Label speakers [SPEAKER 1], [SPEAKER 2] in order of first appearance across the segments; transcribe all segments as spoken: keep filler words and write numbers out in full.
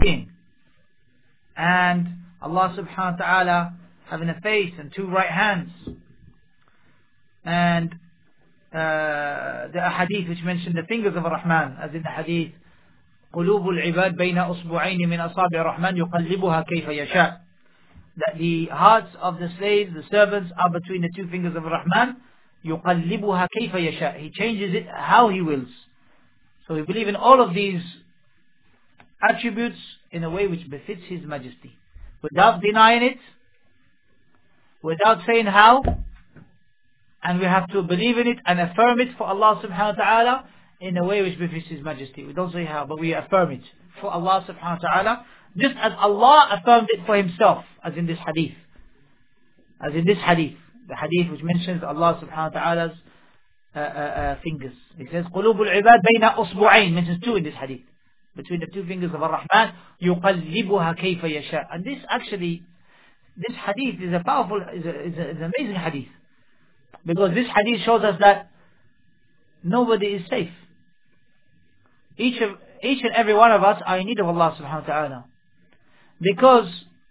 [SPEAKER 1] being. And Allah subhanahu wa ta'ala having a face and two right hands. And uh, the hadith which mentioned the fingers of Ar-Rahman, as in the hadith, قلوب العباد بين أصبعين من أصابع الرحمن يقلبها كيف يشاء. That the hearts of the slaves, the servants, are between the two fingers of Ar-Rahman. يقلبها كيف يشاء. He changes it how He wills. So we believe in all of these attributes in a way which befits His Majesty, without denying it, without saying how, and we have to believe in it and affirm it for Allah subhanahu wa ta'ala in a way which befits His Majesty. We don't say how, but we affirm it for Allah subhanahu wa ta'ala, just as Allah affirmed it for Himself, as in this hadith. As in this hadith, the hadith which mentions Allah subhanahu wa ta'ala's uh, uh, uh, fingers. It says, قلوب العباد بين أصبعين, mentions two in this hadith. Between the two fingers of Ar-Rahman, يقلبها كيف يشاء. And this actually, this hadith is a powerful, is, a, is, a, is an amazing hadith. Because this hadith shows us that nobody is safe. Each of each and every one of us are in need of Allah subhanahu wa ta'ala. Because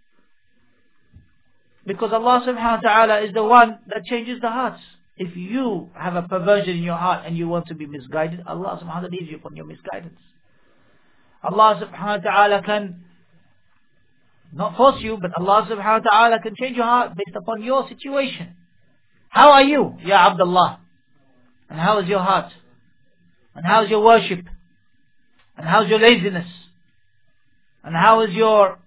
[SPEAKER 1] because Allah subhanahu wa ta'ala is the one that changes the hearts. If you have a perversion in your heart and you want to be misguided, Allah subhanahu wa ta'ala leaves you upon your misguidance. Allah subhanahu wa ta'ala can not force you, but Allah subhanahu wa ta'ala can change your heart based upon your situation. How are you, Ya Abdullah? And how is your heart? And how is your worship? And how is your laziness? And how is your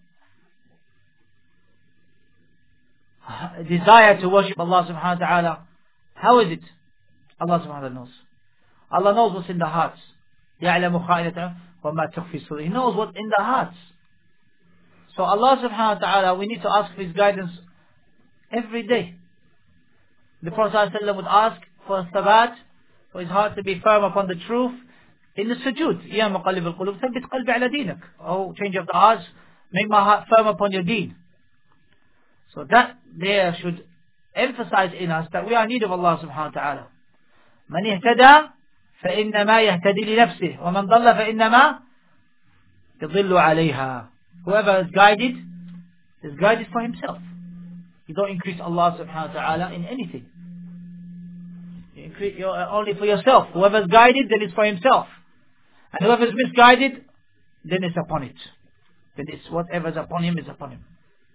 [SPEAKER 1] desire to worship Allah subhanahu wa ta'ala? How is it? Allah subhanahu wa ta'ala knows. Allah knows what's in the hearts. يَعْلَمُ خَائِنَةً وَمَا تُخْفِي الصُّدُورُ. He knows what's in the hearts. So Allah subhanahu wa ta'ala, we need to ask for His guidance every day. The Prophet ﷺ would ask for thabat, for his heart to be firm upon the truth in the sujood. يَا مُقَلِّبَ الْقُلُوبِ ثَبِّتْ قَلْبِي عَلَى دِينِكَ. Oh, change of the hearts, make my heart firm upon your deen. So that there should emphasize in us that we are in need of Allah subhanahu wa ta'ala. مَنِ اهْتَدَى فَإِنَّمَا يَهْتَدِي لِنَفْسِهِ وَمَنْ ضَلَّ فَإِنَّمَا يَضِلُّ عَلَيْهَا. Whoever is guided is guided for himself. You don't increase Allah subhanahu wa ta'ala in anything. You increase you're only for yourself. Whoever is guided, then it's for himself. And whoever is misguided, then it's upon it. Then it's whatever is upon him is upon him.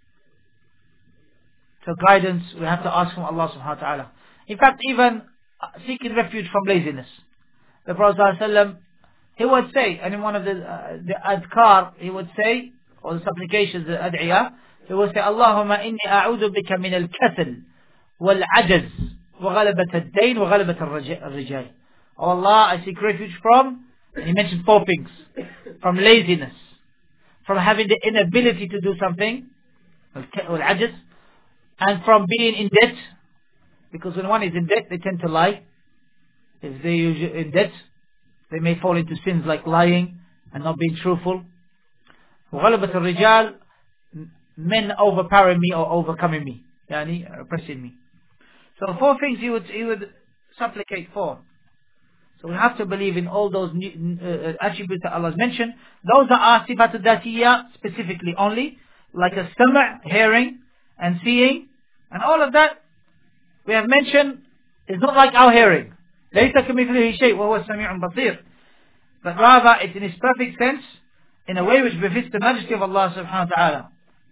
[SPEAKER 1] So guidance, we have to ask from Allah subhanahu wa ta'ala. In fact, even seeking refuge from laziness. The Prophet ﷺ, he would say, and in one of the, uh, the adhkar, he would say, or the supplications, the ad'iyah, he would say, Allahumma inni a'udhu bika min al-kasal, wal-ajaz, wa ghalabat al-dayn, wa ghalabat al-rijal. Oh Allah, I seek refuge from, and he mentioned four things, from laziness, from having the inability to do something, wal-ajaz, and from being in debt, because when one is in debt, they tend to lie. If they are in debt, they may fall into sins like lying and not being truthful. وَغَلَبَةَ الرِّجَالِ, men overpowering me or overcoming me, yani oppressing me. So the four things he would he would supplicate for. So we have to believe in all those uh, attributes that Allah has mentioned. Those that are sifatul dhatiyya specifically only, like a sama', hearing and seeing, and all of that we have mentioned is not like our hearing. لَيْسَ كَمِثْلِهِ شَيْءٌ وَهُوَ السَّمِيعُ الْبَصِيرُ. But rather it's in its perfect sense, in a way which befits the majesty of Allah subhanahu wa ta'ala.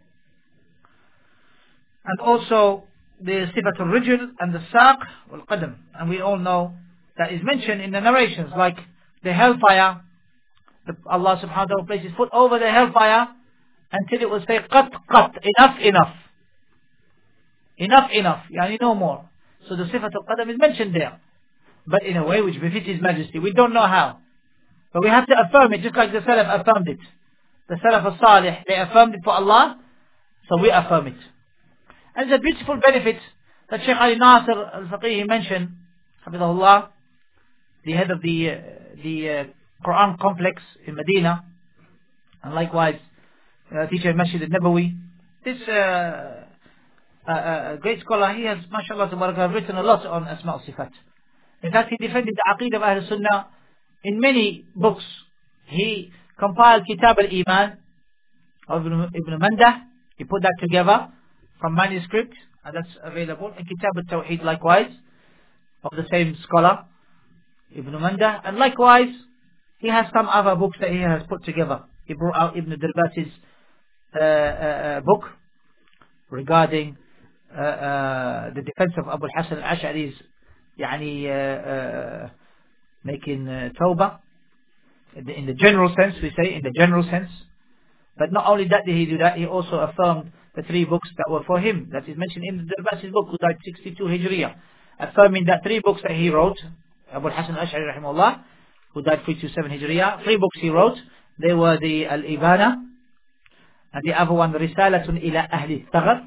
[SPEAKER 1] And also the sifatul rijl and the saq wal qadam. And we all know that is mentioned in the narrations, like the hellfire. The, Allah subhanahu wa ta'ala places his foot over the hellfire until it will say qat qat, enough enough. Enough enough, yani no more. So the sifatul qadam is mentioned there, but in a way which befits His Majesty. We don't know how, but we have to affirm it, just like the Salaf affirmed it. The Salaf al-Salih, they affirmed it for Allah, so we affirm it. And it's a beautiful benefit that Shaykh Ali Nasir al-Faqihi mentioned, Hafidahullah, the head of the uh, the uh, Quran complex in Medina, and likewise uh, teacher of Masjid al-Nabawi. This uh, uh, uh, great scholar, he has, mashallah tabarakallah, written a lot on Asma al-Sifat. In fact, he defended the Aqeedah of Ahl Sunnah in many books. He compiled Kitab al-Iman, of Ibn, Ibn Mandah. He put that together from manuscript, and that's available. And Kitab al-Tawheed likewise, of the same scholar, Ibn Mandah. And likewise, he has some other books that he has put together. He brought out Ibn Dirbat's uh, uh, uh, book regarding uh, uh, the defense of Abu al-Hasan al-Ash'ari's يعني, uh, uh, making uh, tawbah. In the, in the general sense, we say, in the general sense. But not only that did he do that, he also affirmed the three books that were for him. That is mentioned in the Dirbat's book, who died sixty-two Hijriya. Affirming that three books that he wrote, Abu al-Hasan al-Ash'ari rahimahullah, who died three twenty-seven Hijriya, three books he wrote. They were the Al-Ibana, and the other one, Risalatun ila Ahli Thaghar.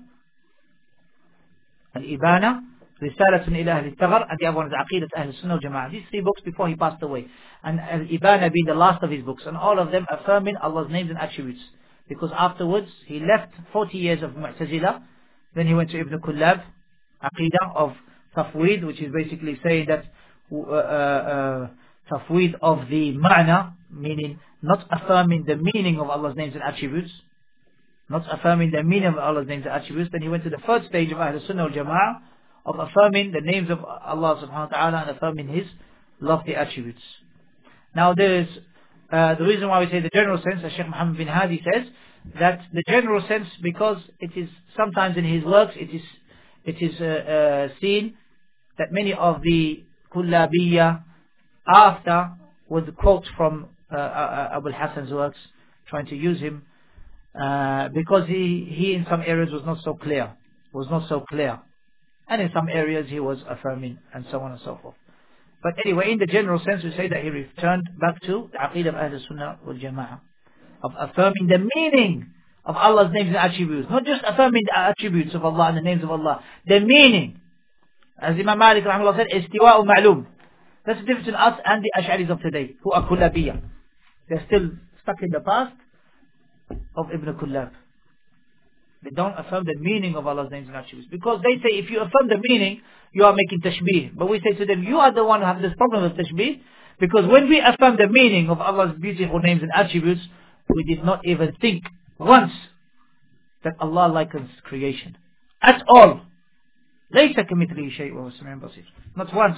[SPEAKER 1] Al-Ibana, Risalatun ila Ahli Thaghar, and the other one is Aqidat Ahl Sunnah wal Jama'ah. These three books before he passed away. And Al-Ibana being the last of his books, and all of them affirming Allah's names and attributes. Because afterwards, he left forty years of Mu'tazila, then he went to Ibn Kullab, Aqidah of Tafweed, which is basically saying that uh, uh, uh, Tafweed of the Ma'na, meaning not affirming the meaning of Allah's names and attributes, not affirming the meaning of Allah's names and attributes. Then he went to the third stage of Ahl Sunnah wal Jama'ah, of affirming the names of Allah subhanahu wa ta'ala and affirming His lofty attributes. Now there is, uh, the reason why we say the general sense, as Shaykh Muhammad bin Hadi says, that the general sense, because it is sometimes in his works, it is it is uh, uh, seen that many of the Kullabiyya after would quote from uh, uh, Abu al-Hasan's works, trying to use him, uh, because he, he in some areas was not so clear, was not so clear. And in some areas he was affirming, and so on and so forth. But anyway, in the general sense, we say that he returned back to the Aqidah of Ahl Sunnah wal Jama'ah, of affirming the meaning of Allah's names and attributes. Not just affirming the attributes of Allah and the names of Allah, the meaning. As Imam Malik rahimahullah said, istiwa'u ma'lum. That's the difference between us and the Ash'aris of today, who are Kullabiyya. They're still stuck in the past of Ibn Kullab. They don't affirm the meaning of Allah's names and attributes. Because they say if you affirm the meaning, you are making tashbih. But we say to them, you are the one who have this problem with tashbih. Because when we affirm the meaning of Allah's beautiful names and attributes, we did not even think once that Allah likens creation. At all. ليس كمثله شيء وهو السميع البصير. Not once.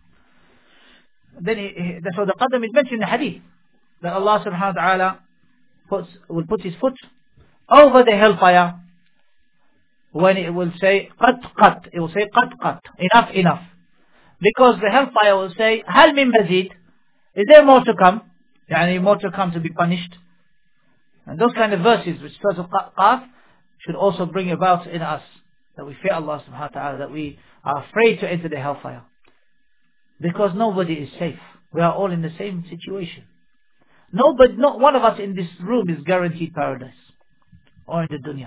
[SPEAKER 1] Then he, he, that's what the Qadam is mentioned in the hadith. That Allah subhanahu wa ta'ala puts, will put his foot over the hellfire when it will say qat qat. It will say qat qat. Enough, enough. Because the hellfire will say hal min mazid. Is there more to come? Yani more to come to be punished. And those kind of verses which starts with qaf should also bring about in us that we fear Allah subhanahu wa ta'ala, that we are afraid to enter the hellfire. Because nobody is safe. We are all in the same situation. Nobody, not one of us in this room is guaranteed paradise or in the dunya.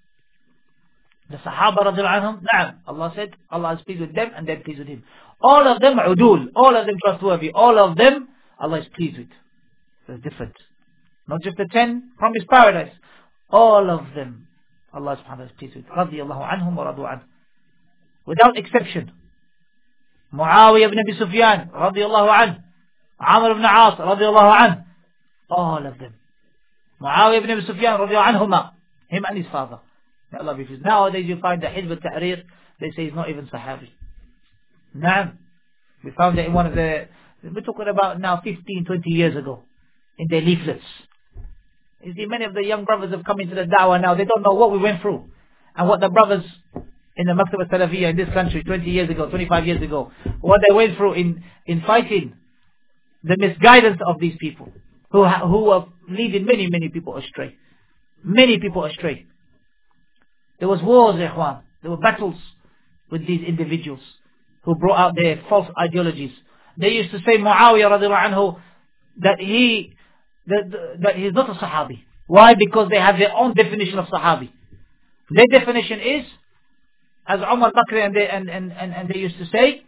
[SPEAKER 1] The Sahaba radiallahu anhum, na'am, Allah said, Allah is pleased with them and they're pleased with Him. All of them udul, all of them trustworthy, all of them Allah is pleased with. They're different. Not just the ten promised paradise. All of them Allah subhanahu wa ta'ala is pleased with. Radiallahu anhum wa radu anhu. Without exception. Muawiyah ibn Abi Sufyan radiallahu anhu. Amr ibn As radiallahu anhu. All of them. Muawiyah ibn Abi Sufyan radiallahu anhuma. Him and his father. May Allah be pleased. Nowadays you find the Hizb al-Tahrir, they say he's not even Sahabi. Naam. We found it in one of the, we're talking about now fifteen, twenty years ago, in their leaflets. You see, many of the young brothers have come into the da'wah now, they don't know what we went through. And what the brothers in the Maktab al-Salafiyya in this country twenty years ago, twenty-five years ago, what they went through in, in fighting the misguidance of these people, who, ha who are leading many, many people astray. Many people astray. There was wars, ikhwan. There were battles with these individuals who brought out their false ideologies. They used to say Muawiyah radiallahu anhu that he that, that he is not a Sahabi. Why? Because they have their own definition of Sahabi. Their definition is, as Umar Bakr and they, and, and, and, and they used to say,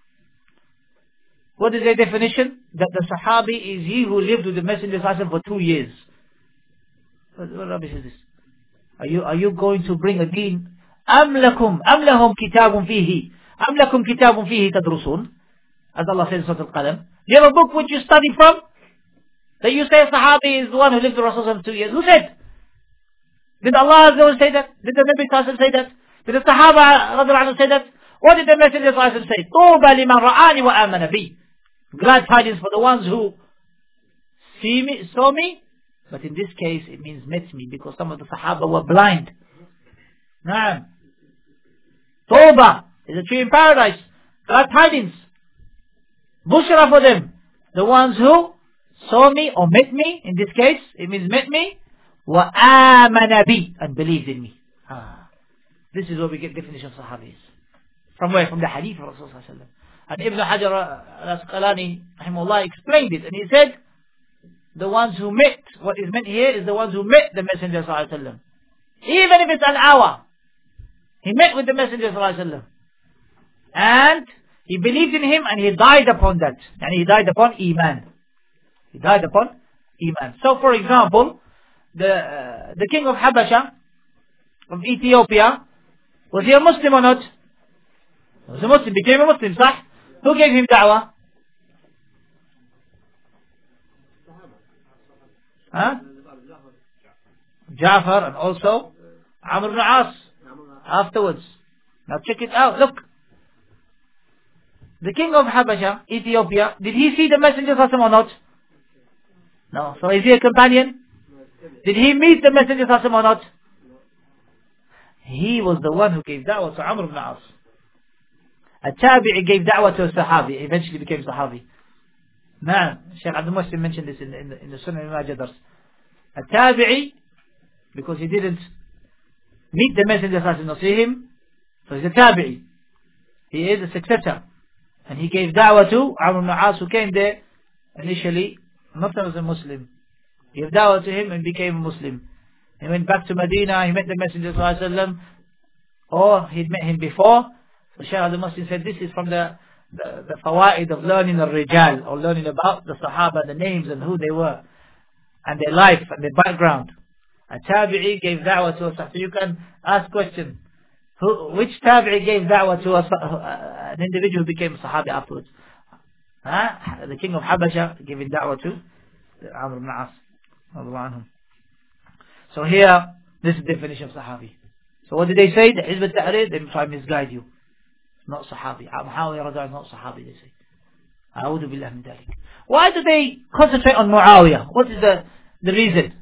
[SPEAKER 1] what is their definition? That the Sahabi is he who lived with the Messenger for two years. What, what rubbish is this? Are you, are you going to bring a deen? أَمْ لَكُمْ أَمْ لَهُمْ كِتَابٌ فِيهِ أَمْ لَكُمْ كِتَابٌ فِيهِ تَدْرُسُونَ, as Allah says in Surah Al-Qalam. Do you have a book which you study from? That you say Sahabi is the one who lived with Rasulullah for two years. Who said? Did Allah Azza wa say that? Did the Nabi Sallallahu say that? Did the Sahaba radiallahu anhu say that? What did the Messenger Sallallahu say? Tuba liman ra'ani wa amana bi. Glad tidings for the ones who see me, saw me. But in this case, it means met me, because some of the Sahaba were blind. Naam. Tawbah is a tree in paradise. Glad tidings. Bushra for them. The ones who saw me or met me. In this case, it means met me. Wa amana bi, and believed in me. Ah. This is where we get definition of Sahabis. From where? From the hadith of Rasulullah. And Ibn Hajar al-Asqalani rahimahullah explained it, and he said, the ones who met, what is meant here is the ones who met the Messenger sallallahu alaihi wasallam. Even if it's an hour, he met with the Messenger sallallahu alaihi wasallam, and he believed in him, and he died upon that, and he died upon Iman. He died upon Iman. So, for example, the uh, the king of Habasha, of Ethiopia, was he a Muslim or not? He was a Muslim, became a Muslim, صح? Who gave him da'wah? Huh? Ja'far, and also Amr ibn As afterwards. Now check it out, look. The king of Habasha, Ethiopia, did he see the Messenger or not? No. So is he a companion? Did he meet the Messenger or not? He was the one who gave da'wah to Amr ibn As. A tabi'i gave da'wah to a sahabi, eventually became sahabi. Nah, Shaykh Abdul Muhsin mentioned this in the, in the, in the Sunnah al-Majah dars. A tabi'i, because he didn't meet the Messenger or see him, so he's a tabi'i. He is a successor. And he gave da'wah to Amr ibn As, who came there initially not as a Muslim. He gave da'wah to him and became a Muslim. He went back to Medina, he met the Messenger sallallahu alaihi wasallam, or he'd met him before. So Shaykh Abdul Muhsin said this is from the the, the fawaid of learning al-rijal, or learning about the Sahaba, the names and who they were, and their life and their background. A tabi'i gave da'wah to a sahabi. So you can ask question, who, which tabi'i gave da'wah to a, uh, an individual who became a sahabi afterwards? Huh? The king of Habasha giving da'wah to Amr ibn As. So here, this is the definition of sahabi. So what did they say? The Hizb al-Tahrir, they try to misguide you. Not sahabi. Muawiyah radhiyallahu anhu, not sahabi, they say. A'udhu billah min dhalik. Why do they concentrate on Muawiyah? What is the, the reason?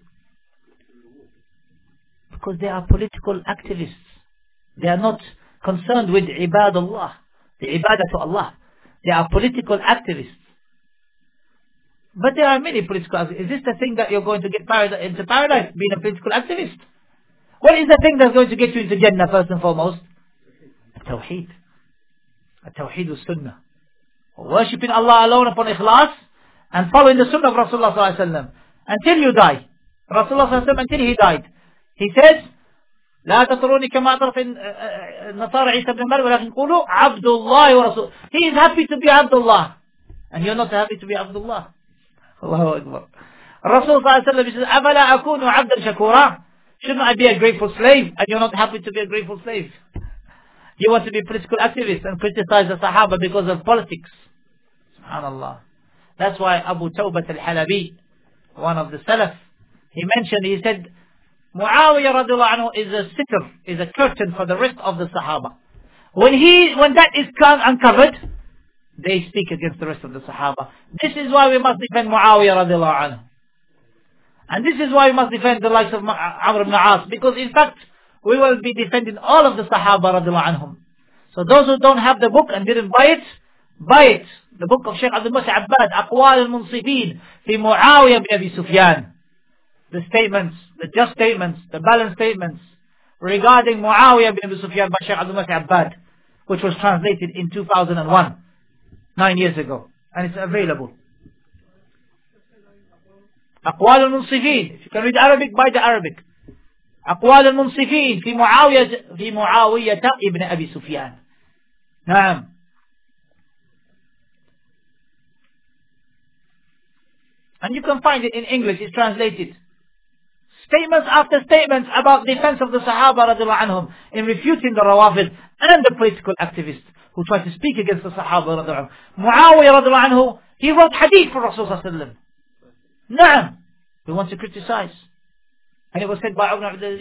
[SPEAKER 1] Because they are political activists. They are not concerned with ibadullah, the ibadah to Allah. They are political activists. But there are many political activists. Is this the thing that you're going to get paradise, into paradise, being a political activist? What is the thing that's going to get you into Jannah first and foremost? Tawheed. Tawheed was Sunnah. Worshipping Allah alone upon ikhlas and following the Sunnah of Rasulullah sallallahu alaihi wasallam until you die. Rasulullah sallallahu alaihi wasallam, until he died, he says, لا تطروني كما أطرف النصارى عيسى بن مريم ولكن قولوا عبد الله ورسول. He is happy to be Abdullah, and you're not happy to be Abdullah. Allahu Akbar. Rasul sallallahu alaihi wasallam says, أفلا أكون عبدا شكورا. Shouldn't I be a grateful slave, and you're not happy to be a grateful slave? You want to be a political activist and criticize the Sahaba because of politics. SubhanAllah. That's why Abu Tawbat al-Halabi, one of the Salaf, he mentioned, he said, Muawiyah radiallahu anhu is a sitter, is a curtain for the rest of the Sahaba. When he, when that is uncovered, they speak against the rest of the Sahaba. This is why we must defend Muawiyah radiallahu anhu. And this is why we must defend the likes of Amr ibn As, because in fact, we will be defending all of the Sahaba radiallahu anhum. So those who don't have the book and didn't buy it, buy it. The book of Shaykh Abdul Muhsin Abbad, Aqwal al-Munsifin, fi Muawiyah bin Abi Sufyan. The statements, the just statements, the balanced statements regarding Muawiyah bin Abi Sufyan by Shaykh Abdul Muhsin Abbad, which was translated in two thousand one, nine years ago. And it's available. Aqwal al-Munsifin. If you can read Arabic, buy the Arabic. أقوال المنصفين في معاوية في معاوية ابن أبي سفيان. نعم. And you can find it in English, it's translated. Statements after statements about defense of the Sahaba radiallahu anhum, in refuting the Rawafid and the political activists who try to speak against the Sahaba radiallahu anhum. Muawiyah radiallahu anhu, he wrote hadith for Rasulullah sallallahu alaihi wasallam. نعم. We want to criticize. And it was said by Ibn Abdul Aziz,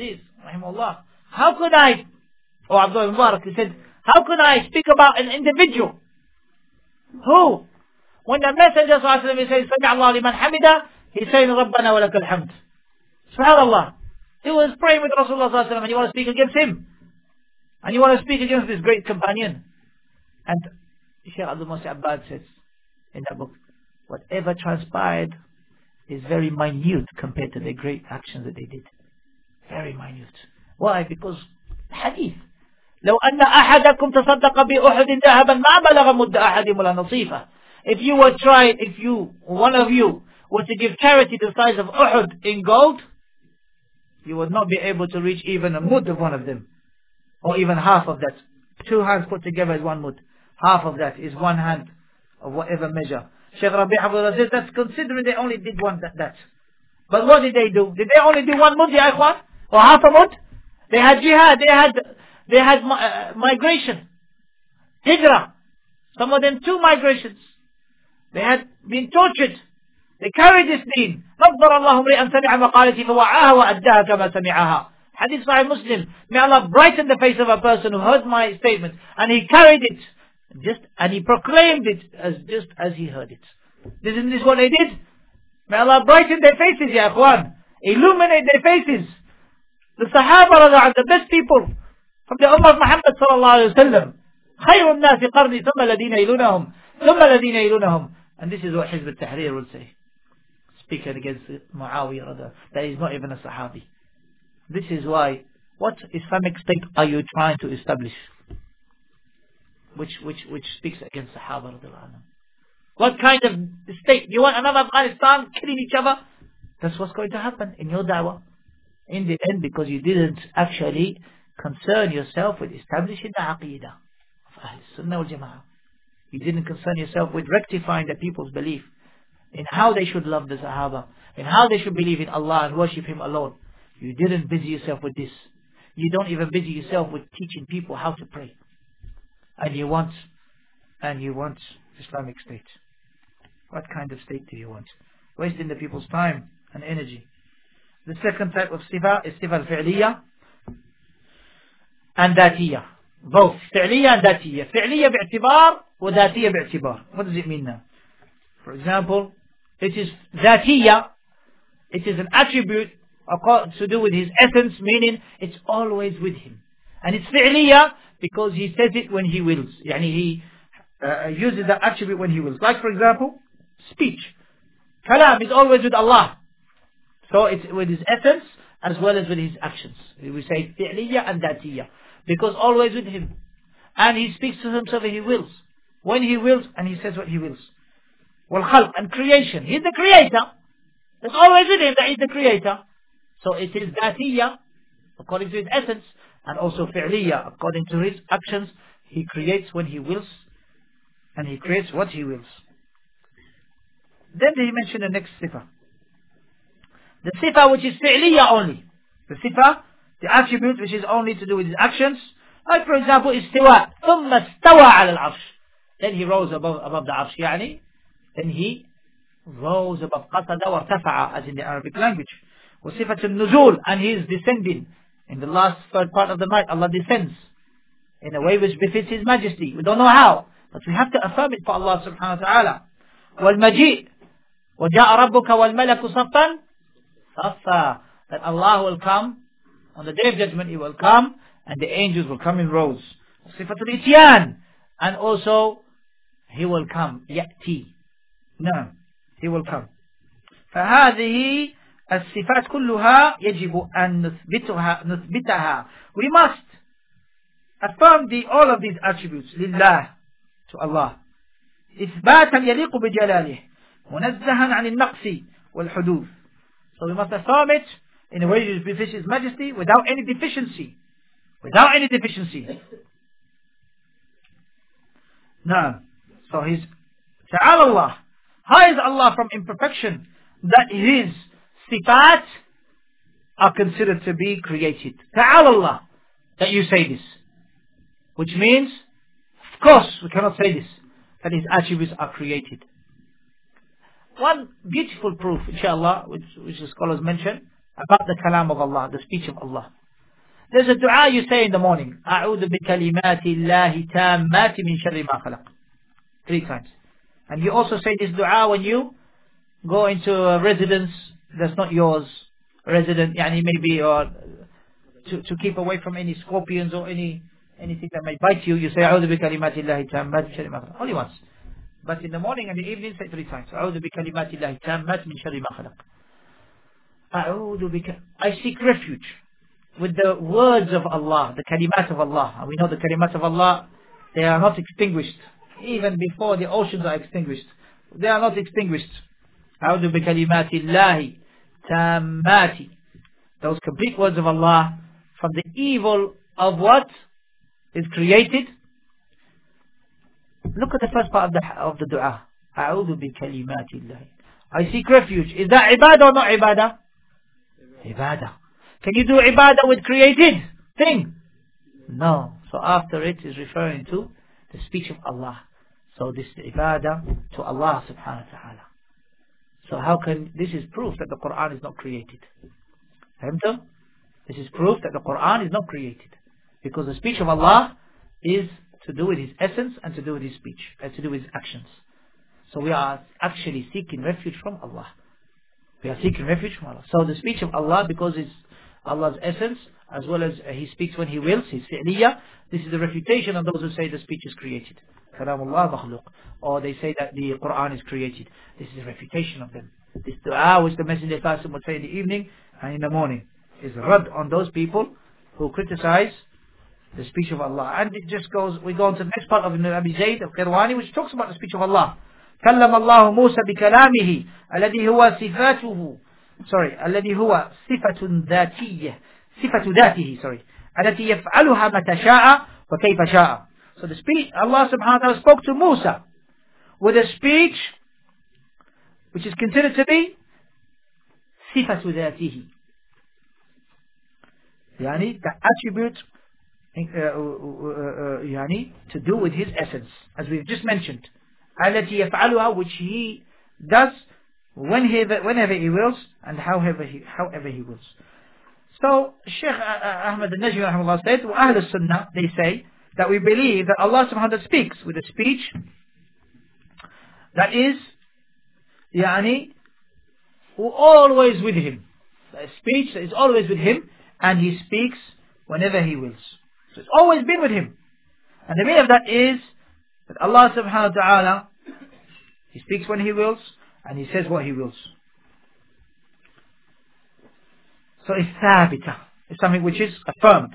[SPEAKER 1] rahimahullah, how could I, or Abdullah Mubarak, he said, how could I speak about an individual who, when the Messenger sallallahu alaihi wasallam says, Sami Allah liman hamida, he's saying, Rabbana wa lakal hamd. SubhanAllah. He was praying with Rasulullah sallallahu alaihi wasallam and you want to speak against him. And you want to speak against this great companion. And Shaykh Abdul Muhsin Abbad says in that book, whatever transpired is very minute compared to the great actions that they did. Very minute. Why? Because hadith. لو أن أحدكم تصدق بأحد ذهبا ما بلغ مد أحدهم ولا نصيفه. If you were trying, if you, one of you, were to give charity the size of Uhud in gold, you would not be able to reach even a mud of one of them. Or even half of that. Two hands put together is one mud. Half of that is one hand of whatever measure. Shaykh Rabi' Abdullah says that's considering they only did one that, that. But what did they do? Did they only do one mud, ya ikhwan? Or half a mud? They had jihad, they had, they had uh, migration. Hijrah. Some of them two migrations. They had been tortured. They carried this deen. نظر الله امرئا سمع مقالتي فوعاها وأداها كما سمعها. Hadith Sahih Muslim. May Allah brighten the face of a person who heard my statement and he carried it just and he proclaimed it as just as he heard it. Isn't this what they did? May Allah brighten their faces, ya ikhwan. Illuminate their faces. The Sahaba are the best people from the Ummah of Muhammad sallallahu alayhi wa sallam. خير الناس قرني ثم الذين يلونهم ثم الذين يلونهم. And this is what Hizb al-Tahrir will say. Speaking against Muawiyah rather. That is not even a Sahabi. This is why, what Islamic state are you trying to establish? Which which which speaks against Sahaba radiallahu anhu. What kind of state? You want another Afghanistan killing each other? That's what's going to happen in your da'wah. In the end, because you didn't actually concern yourself with establishing the aqidah of Ahl Sunnah wal Jama'ah. You didn't concern yourself with rectifying the people's belief in how they should love the Sahaba, in how they should believe in Allah and worship Him alone. You didn't busy yourself with this. You don't even busy yourself with teaching people how to pray. And you want, and you want Islamic state. What kind of state do you want? Wasting the people's time and energy. The second type of sifa is sifa al-fi'liya and dhatiyya. Both fi'liya and dhatiyya. Fi'liya bi'tibar wa dhatiyya bi'tibar. What does it mean now? For example, it is dhatiyya. It is an attribute to do with his essence, meaning it's always with him. And it's fi'liya because he says it when he wills. Yani he uh, uses that attribute when he wills. Like for example, speech. Kalam is always with Allah. So it's with his essence as well as with his actions. We say fi'liya and dhatiyya. Because always with him. And he speaks to himself when he wills. When he wills and he says what he wills. Wal khalq and creation. He's the creator. It's always with him that he's the creator. So it is dhatiyya according to his essence. And also fi'liya according to his actions. He creates when he wills. And he creates what he wills. Then he mentioned the next sifa. The sifa which is fi'liya only. The sifa, the attribute which is only to do with his actions. Like for example, istiwa. ثم استوى على العرش. Then he rose above, above the arsh. يعني, then he rose above قصد وارتفع as in the Arabic language. وصفة النزول, and he is descending. In the last third part of the night, Allah descends in a way which befits His Majesty. We don't know how, but we have to affirm it for Allah subhanahu wa ta'ala. والمجيء وجاء ربك والملك صفا صفا, that Allah will come on the day of judgment. He will come and the angels will come in rows. صفة الإتيان, and also He will come. يأتي, no, He will come. فهذه الصفات كلها يجب أن نثبتها نثبتها. We must affirm the, all of these attributes لله, to Allah, إثباتا يليق بجلاله منزها عن النقص والحدوث. So we must affirm it in a way that befits His Majesty without any deficiency. Without any deficiency. No. So He's Ta'ala Allah. How is Allah from imperfection that His sifat are considered to be created? Ta'ala Allah, that you say this. Which means, of course, we cannot say this, that His attributes are created. One beautiful proof, inshallah, which, which the scholars mention, about the kalam of Allah, the speech of Allah. There's a dua you say in the morning. أعوذ بكلمات الله تامات من شر ما خلق. Three times. And you also say this dua when you go into a residence that's not yours. Resident, yani maybe, or to, to keep away from any scorpions or any anything that may bite you. You say أعوذ بكلمات الله تامات من شر ما خلق. Only once. But in the morning and the evening say three times. أعوذ بكلمات الله تامات من شر ما خلق. أعوذ بك. I seek refuge with the words of Allah, the kalimat of Allah. And we know the kalimat of Allah, they are not extinguished. Even before the oceans are extinguished, they are not extinguished. أعوذ بكلمات الله تامات. Those complete words of Allah from the evil of what is created. Look at the first part of the, of the dua. أعوذ بكلمات الله. I seek refuge. Is that ibadah or not ibadah? Ibadah. Can you do ibadah with created thing? No. So after it is referring to the speech of Allah. So this is ibadah to Allah subhanahu wa ta'ala. So how can, this is proof that the Quran is not created. Fahimtum? This is proof that the Quran is not created. Because the speech of Allah is to do with His essence and to do with His speech, and to do with His actions. So we are actually seeking refuge from Allah. We are seeking refuge from Allah. So the speech of Allah, because it's Allah's essence, as well as uh, He speaks when He wills, His fi'liyah, this is the refutation of those who say the speech is created. Kalamullah makhluq. Or they say that the Quran is created. This is a refutation of them. This dua which the Messenger of Allah would say in the evening and in the morning is rad on those people who criticize the speech of Allah. And it just goes, we go on to the next part of Ibn Abi Zayd al-Qirwani, which talks about the speech of Allah. كلم الله موسى بكلامه الذي هو صفاته sorry الذي هو صفة ذاتية صفة ذاته sorry التي يفعلها متى شاء وكيف شاء. So the speech, Allah subhanahu wa ta'ala spoke to Musa with a speech which is considered to be صفة ذاته, يعني the attribute uh, uh, uh, يعني to do with His essence, as we've just mentioned. التي يفعلها, which He does whenever, whenever He wills and however He, however he wills. So Sheikh Ahmad al-Najmi rahimahullah said, Ahl al-Sunnah, they say that we believe that Allah subhanahu wa ta'ala speaks with a speech that is يعني always with Him. A speech that is always with Him, and He speaks whenever He wills. So it's always been with Him. And the meaning of that is that Allah subhanahu wa ta'ala, He speaks when He wills, and He says what He wills. So it's thabita. It's something which is affirmed.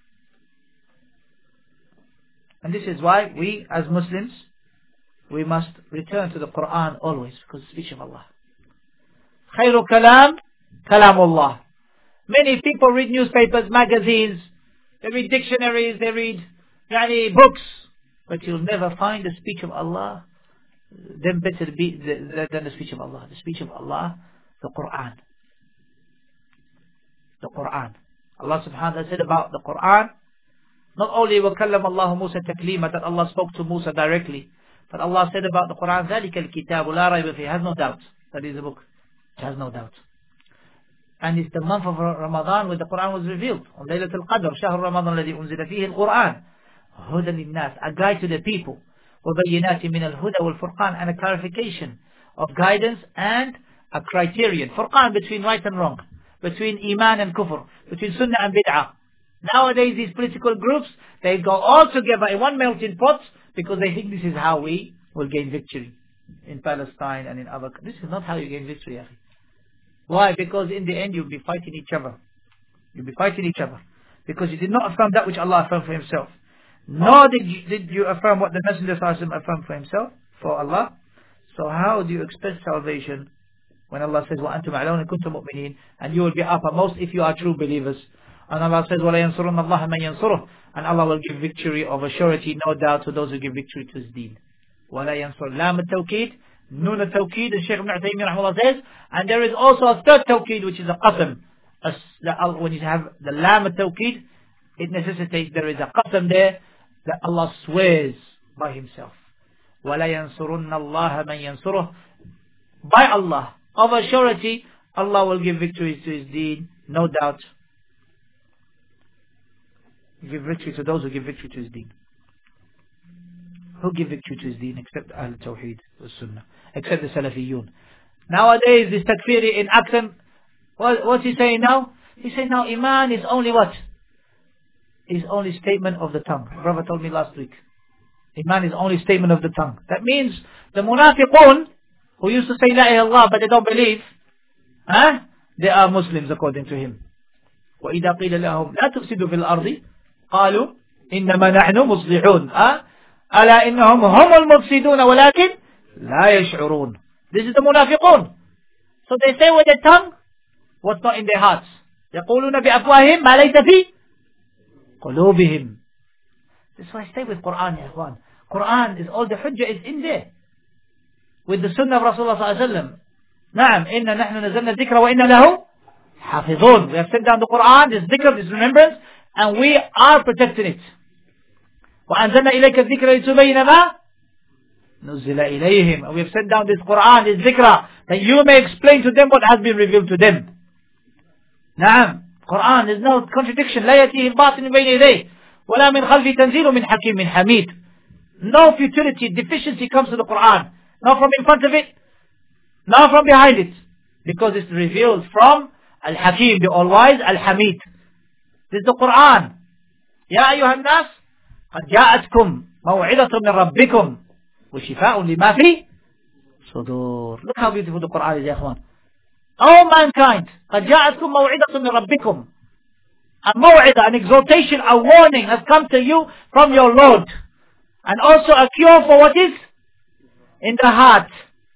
[SPEAKER 1] And this is why we as Muslims, we must return to the Quran always, because it's the speech of Allah. خير كلام كلام الله. Many people read newspapers, magazines, they read dictionaries, they read yani, books, but you'll never find the speech of Allah then better be than the speech of Allah. The speech of Allah, the Quran. The Quran. Allah subhanahu wa ta'ala said about the Quran, not only وَكَلَّمَ اللَّهُ مُوسَى تَكْلِيمًا, that Allah spoke to Musa directly, but Allah said about the Quran, ذَلِكَ الْكِتَابُ لَا رَيْبَ فِيهِ, has no doubt. That is the book. It has no doubt. And it's the month of Ramadan where the Quran was revealed. On Laylatul Qadr, شهر رمضان الذي أنزل فيه القرآن هدى للناس, a guide to the people. وَبَيِّنَاتٍ مِنَ الْهُدَى وَالْفُرْقَانِ, and a clarification of guidance and a criterion. Furqan, between right and wrong, between Iman and Kufr, between Sunnah and Bid'ah. Nowadays these political groups, they go all together in one melting pot because they think this is how we will gain victory in Palestine and in other countries. This is not how you gain victory, Akhi. Why? Because in the end you'll be fighting each other. You'll be fighting each other. Because you did not affirm that which Allah affirmed for Himself. Nor did you, did you affirm what the Messenger affirmed for Himself, for Allah. So how do you expect salvation when Allah says, وَأَنْتُمْ عَلَوْنَ كُنْتُمْ مُؤْمِنِينَ, and you will be uppermost if you are true believers. And Allah says, وَلَا يَنْصُرُنَّ اللَّهَ مَنْ يَنْصُرُهُ, and Allah will give victory of a surety, no doubt, to those who give victory to His deen. وَلَا يَنْصُرُ لَامَ التَّوْكِيد, نون التوكيد, the Shaykh Ibn Uthaymeen rahimahullah says, and there is also a third tawkid, which is a qasam. When you have the lam al-tawkid, it necessitates there is a qasam there, that Allah swears by Himself. وَلَا يَنْصُرُنَّ اللَّهَ مَنْ يَنْصُرُهُ, by Allah, of a surety, Allah will give victories to His deen, no doubt. Give victory to those who give victory to his deen. Who give victory to his deen except Ahl Tawheed wa Sunnah, except the Salafiyun. Nowadays, this takfiri in accent, what, what's he saying now? He's saying now Iman is only what? Is only statement of the tongue. The Prophet told me last week. Iman is only statement of the tongue. That means the munafiqun, who used to say La ilaha illallah but they don't believe, huh? They are Muslims according to him. وَإِذَا قِيلَ لَهُمْ لَا تُفْسِدُوا فِي الْأَرْضِ قَالُوا إِنَّمَا نَحْنُ مُصْلِحُونَ أَلَا إِنَّهُمْ هُمُ الْمُفْسِدُونَ وَلَكِنْ لَا يَشْعُرُونَ. This is the munafiqun. So they say with their tongue what's not in their hearts. يَقُولُونَ بِأَفْوَاهِمْ مَا لَيْسَ فِي قُلُوبِهِمْ. That's why I stay with Quran, ya Ikhwan. Quran is all the hujjah is in there. With the sunnah of Rasulullah sallallahu alayhi wa sallam. نعم إِنَّا نَحْنُ نَزَلْنَا الذِّكْرَ وَإِنَّا لَهُ حَافِظُونَ. We have sent down the Quran, this dhikr, this remembrance, and we are protecting it. وَأَنزَلْنَا إِلَيْكَ الذِّكْرَ لِتُبَيِّنَ مَا نُزِّلَ إِلَيْهِمْ. And we have sent down this Quran, this dhikr, that you may explain to them what has been revealed to them. نعم. Quran, there's no contradiction. لا يأتيه الباطل من بين يديه ولا من خلفه تنزيل من حكيم حميد. No futility, deficiency comes to the Quran. Not from in front of it, not from behind it. Because it's revealed from Al-Hakim, the All-Wise, Al-Hamid. This is the Quran. يا أيها الناس قد جاءتكم موعظة من ربكم وشفاء لما في صدور. Look how beautiful the Quran is, يا أخوان. O mankind, قد جاءتكم موعظة من ربكم. A موعظة, an exhortation, a warning has come to you from your Lord. And also a cure for what is in the heart.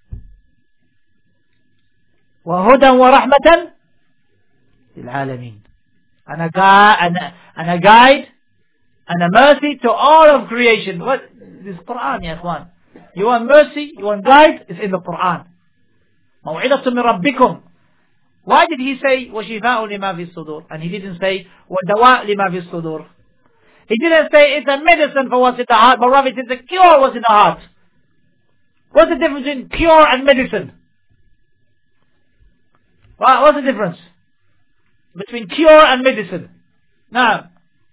[SPEAKER 1] وهدى ورحمة للعالمين. And a, guide, and, a, and a guide and a mercy to all of creation. What? This is Quran, ya Ikhwan. You want mercy, you want guide, it's in the Quran. موعظة من ربكم. Why did he say وشفاء لما في الصدور? And he didn't say ودواء لما في الصدور. He didn't say it's a medicine for what's in the heart, but rather it's a cure what's in the heart. What's the difference in cure and medicine? What's the difference between cure and medicine? Now,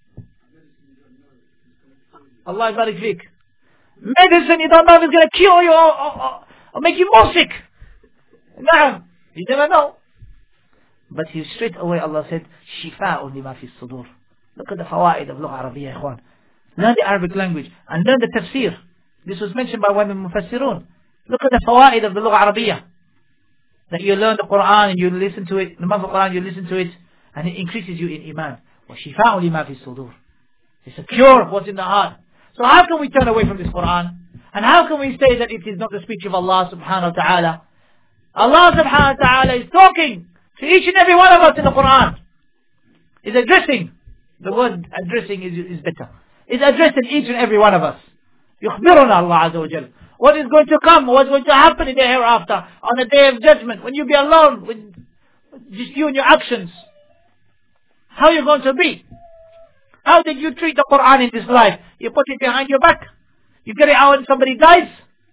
[SPEAKER 1] Allah barik fiqh. Medicine, you don't know if it's going to cure you or, or, or make you more sick. Now, you never know. But he straight away Allah said, Shifa'un lima fi sudur. Look at the fawaid of Lugha Arabiya, ikhwan. Learn the Arabic language and learn the tafsir. This was mentioned by one of the Mufassirun. Look at the fawaid of the Lugha Arabiya. That you learn the Quran and you listen to it, the month of Quran, you listen to it, and it increases you in Iman. وَشِفَاءٌ لِمَا فِي الصُّدُورِ. It's a cure of what's in the heart. So how can we turn away from this Quran? And how can we say that it is not the speech of Allah subhanahu wa ta'ala? Allah subhanahu wa ta'ala is talking to each and every one of us in the Quran. Is addressing. The word addressing is, is better. Is addressing each and every one of us. يخبرنا Allah Azza wa Jal. What is going to come, what's going to happen in the hereafter, on the day of judgment, when you be alone with just you and your actions. How are you going to be? How did you treat the Quran in this life? You put it behind your back. You get it out when somebody dies.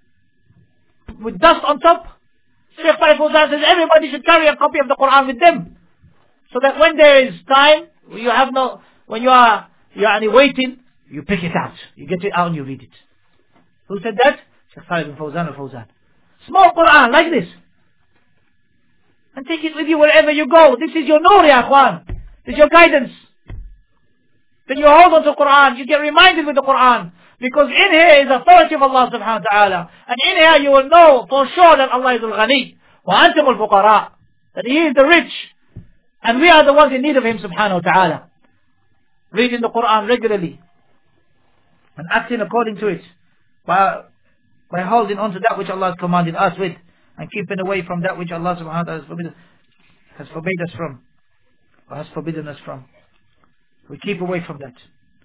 [SPEAKER 1] With dust on top. Shaykh Salih Fawzan says everybody should carry a copy of the Quran with them. So that when there is time, you have no, when you are, you are waiting, you pick it out. You get it out and you read it. Who said that? Shaykh Salih bin Fawzan al-Fawzan. Small Quran like this. And take it with you wherever you go. This is your nur, ya akhwan. This is your guidance. Then you hold on to Quran. You get reminded with the Quran. Because in here is authority of Allah subhanahu wa ta'ala. And in here you will know for sure that Allah is al-Ghani. Wa antum al-Fuqara. That He is the rich. And we are the ones in need of Him subhanahu wa ta'ala. Reading the Quran regularly. And acting according to it. By, by holding on to that which Allah has commanded us with. And keeping away from that which Allah subhanahu wa ta'ala has forbidden, has forbade us from. Or has forbidden us from. We keep away from that.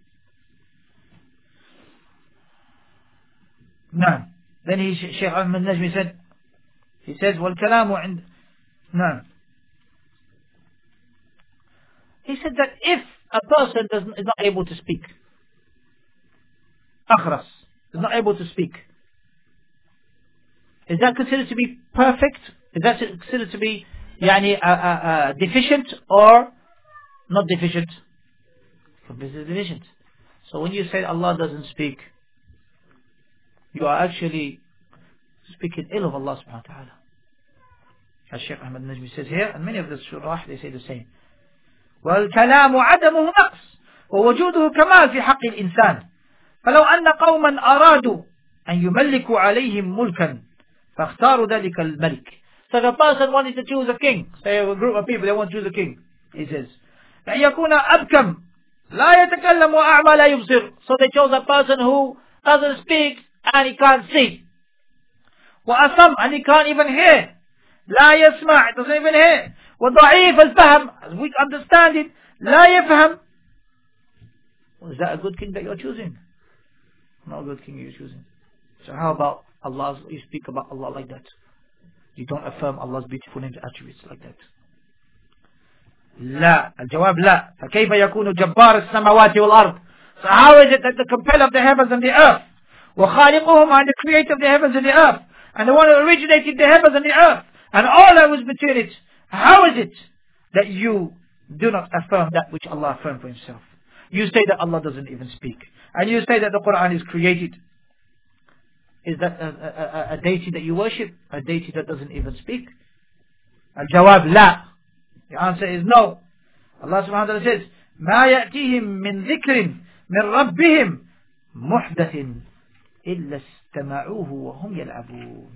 [SPEAKER 1] No. Then he, Shaykh Ahmad Najmi said, he says, وَالْكَلَامُ عِنْدَ No. He said that if a person does, is not able to speak, akhras, is not able to speak, is that considered to be perfect? Is that considered to be yani, uh, uh, uh, deficient or not deficient? for business divisions. So when you say Allah doesn't speak, you are actually speaking ill of Allah subhanahu wa ta'ala. As Shaykh Ahmad Najmi says here, and many of the surah, they say the same. وَالْكَلَامُ عَدَمُهُ نَقْص وَوُجُودُهُ كَمَالٌ فِي حَقِّ الْإِنسان فَلَوْ أَنَّ قَوْمًا أَرَادُوا أَنْ يُمَلِّكُوا عَلَيْهِمْ مُلْكًا فَاخْتَارُوا ذَلِكَ الْمَلِكِ. So if a person wanted to choose a king, say a group of people, they want to choose a king, he says, أَنْ يَكُونَ أَبْكَمْ لَا يَتَكَلَّمُ وَأَعْمَى لَا يُبْصِرُ. So they chose a person who doesn't speak and he can't see. وَأَصَمْ, and he can't even hear. لا يسمع, doesn't even hear. وضعيف الفهم, as we understand it, لا يفهم. Well, is that a good king that you're choosing? Not a good king you're choosing. So how about Allah? You speak about Allah like that. You don't affirm Allah's beautiful names and attributes like that. لا, الجواب لا. فكيف يكون جبار السماوات والأرض? So how is it that the compeller of the heavens and the earth, وخالقهم, and the creator of the heavens and the earth, and the one who originated the heavens and the earth, and all that was between it, how is it that you do not affirm that which Allah affirmed for himself? You say that Allah doesn't even speak, and you say that the Quran is created. Is that a, a, a, a deity that you worship? A deity that doesn't even speak? Al-Jawab, la. The answer is no. Allah subhanahu wa ta'ala says, ما يأتيهم من ذكر من ربهم محدث إلا استمعوه وهم يلعبون.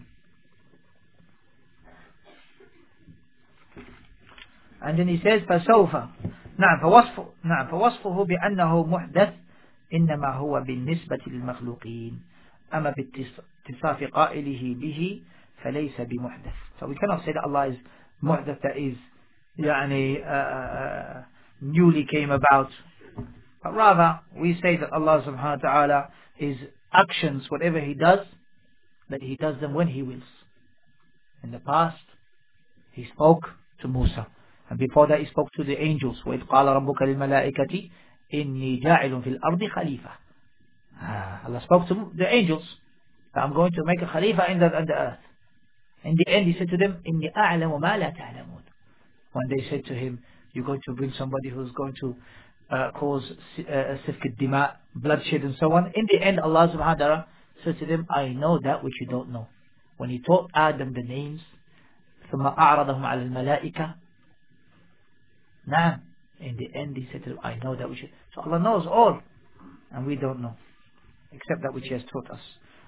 [SPEAKER 1] And then he says فسوف نعم فوصفه نعم فوصفه بأنه محدث إنما هو بالنسبة للمخلوقين أما باتصاف قائله به فليس بمحدث. So we cannot say that Allah is محدث, that is يعني uh, uh, newly came about, but rather we say that Allah subhanahu wa ta'ala, his actions, whatever he does, that he does them when he wills. In the past he spoke to Musa, and before that he spoke to the angels. وَإِذْ قَالَ رَبُّكَ لِلْمَلَائِكَةِ إِنِّي جَاعِلٌ فِي الْأَرْضِ خَلِيفَةً. ah, Allah spoke to the angels that I'm going to make a khalifa in the, in the earth. In the end he said to them, إِنِّي أَعْلَمُ مَا لَا تَعْلَمُونَ. When they said to him, you're going to bring somebody who's going to uh, cause uh, sifkat dima, bloodshed and so on. In the end Allah subhanahu wa ta'ala said to them, I know that which you don't know. When he taught Adam the names, ثُمَّ أَعْرَضَهُمْ عَلَى الْمَلَائِكَةِ. Nah, in the end he said to them, I know that which you... So Allah knows all, and we don't know, except that which he has taught us.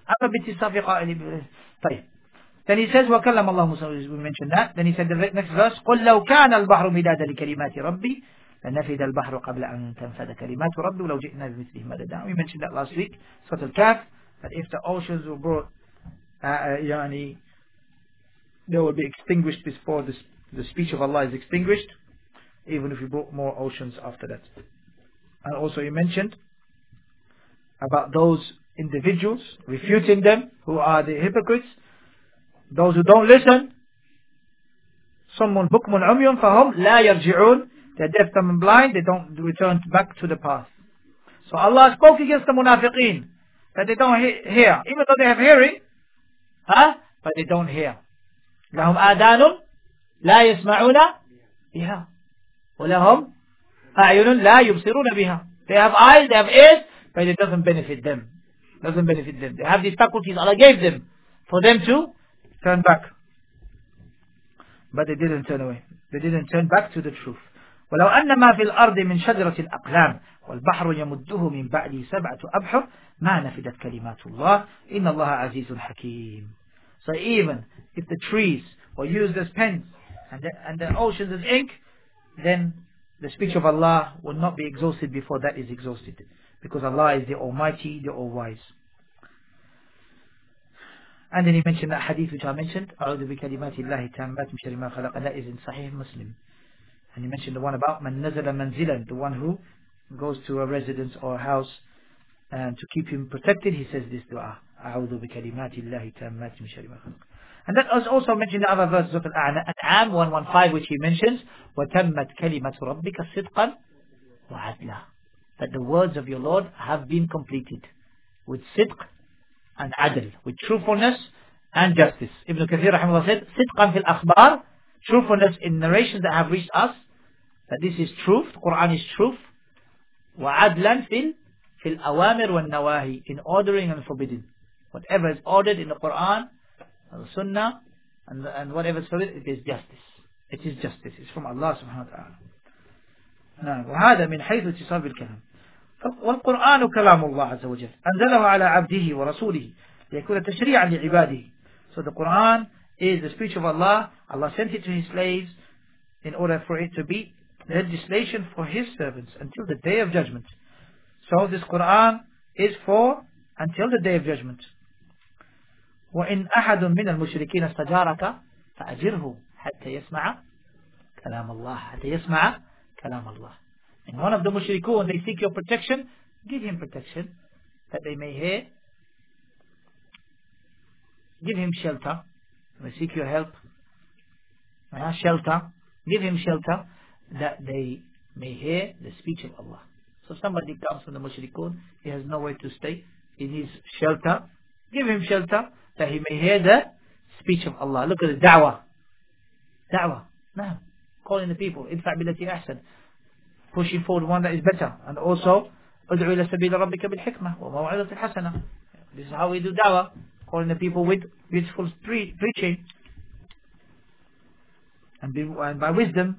[SPEAKER 1] Then he says, وَكَلَّمَ اللَّهُ مُوسَى, we mentioned that. Then he said the next verse, قُلْ لَوْ كَانَ الْبَحْرُ مِدَادًا لِكَلِمَاتِ رَبِّي لَنَفِدَ الْبَحْرُ قَبْلَ أَن تَنْفَدَ كَلِمَاتُ رَبِّي وَلَوْ جِئْنَا بِمِثْلِهِ مَدَدًا. We mentioned that last week, Surah Al-Kahf, that if the oceans were brought, uh, yani, they will be extinguished before this, the speech of Allah is extinguished, even if we brought more oceans after that. And also he mentioned about those individuals, refuting them, who are the hypocrites, those who don't listen. Someone bukmun umyun fahum la yarji'un. They're deaf, dumb and blind. They don't return back to the path. So Allah spoke against the munafiqeen, that they don't he hear, even though they have hearing, huh? But they don't hear. لهم آذان لا يسمعون بها ولهم أعين لا يبصرون بها. They have eyes, they have ears, but it doesn't benefit them. Doesn't benefit them. They have these faculties Allah gave them for them to turn back, but they didn't turn away. They didn't turn back to the truth. ولو أن ما في الأرض من شجرة الأقلام والبحر يمده من بعده سبعة أبحر ما نفدت كلمات الله إن الله عزيز حكيم. So even if the trees were used as pens and the, and the oceans as ink, then the speech of Allah will not be exhausted before that is exhausted, because Allah is the Almighty, the All-Wise. And then he mentioned that hadith which I mentioned, أعوذ بكلمات الله التامات من شر ما خلق, and that is in Sahih Muslim. And he mentioned the one about man nazala manzilan, the one who goes to a residence or a house, and to keep him protected, he says this dua, أعوذ بكلمات الله التامات من شر ما خلق. And that was also mentioned in the other verses of Al-An'am one fifteen, which he mentions, وَتَمَّتْ كَلِمَةُ رَبِّكَ صِدْقًا وَعَدْلًا, that the words of your Lord have been completed with sidq and adl, with truthfulness and justice. Ibn Kathir rahimahullah said, sidqan fil akhbar, truthfulness in narrations that have reached us, that this is truth, Quran is truth, وعدلا في في الأوامر والنواهي, in ordering and forbidding. Whatever is ordered in the Quran and the Sunnah and, and whatever is forbidden, it is justice. It is justice. It's from Allah subhanahu wa ta'ala. نعم. وهذا من حيث اتصال بالكلام. والقرآن كلام الله عز وجل أنزله على عبده ورسوله ليكون تشريعا لعباده. So the Quran is the speech of Allah. Allah sent it to His slaves in order for it to be legislation for His servants until the day of judgment. So this Quran is for until the day of judgment. وإن أحد من المشركين استجارك فأجره حتى يسمع كلام الله. حتى يسمع كلام الله. And one of the mushrikun, they seek your protection, give him protection that they may hear. Give him shelter. They seek your help. Uh, shelter. Give him shelter that they may hear the speech of Allah. So somebody comes from the mushrikun, he has nowhere to stay, he needs shelter. Give him shelter that he may hear the speech of Allah. Look at the da'wah. Da'wah. No. Calling the people. Idfa' billati ahsan. Pushing forward one that is better. And also, ud'u ila sabila rabbika bil hikmah wa maw'izati hasana. This is how we do da'wah. Calling the people with beautiful pre preaching. And, be, and by wisdom.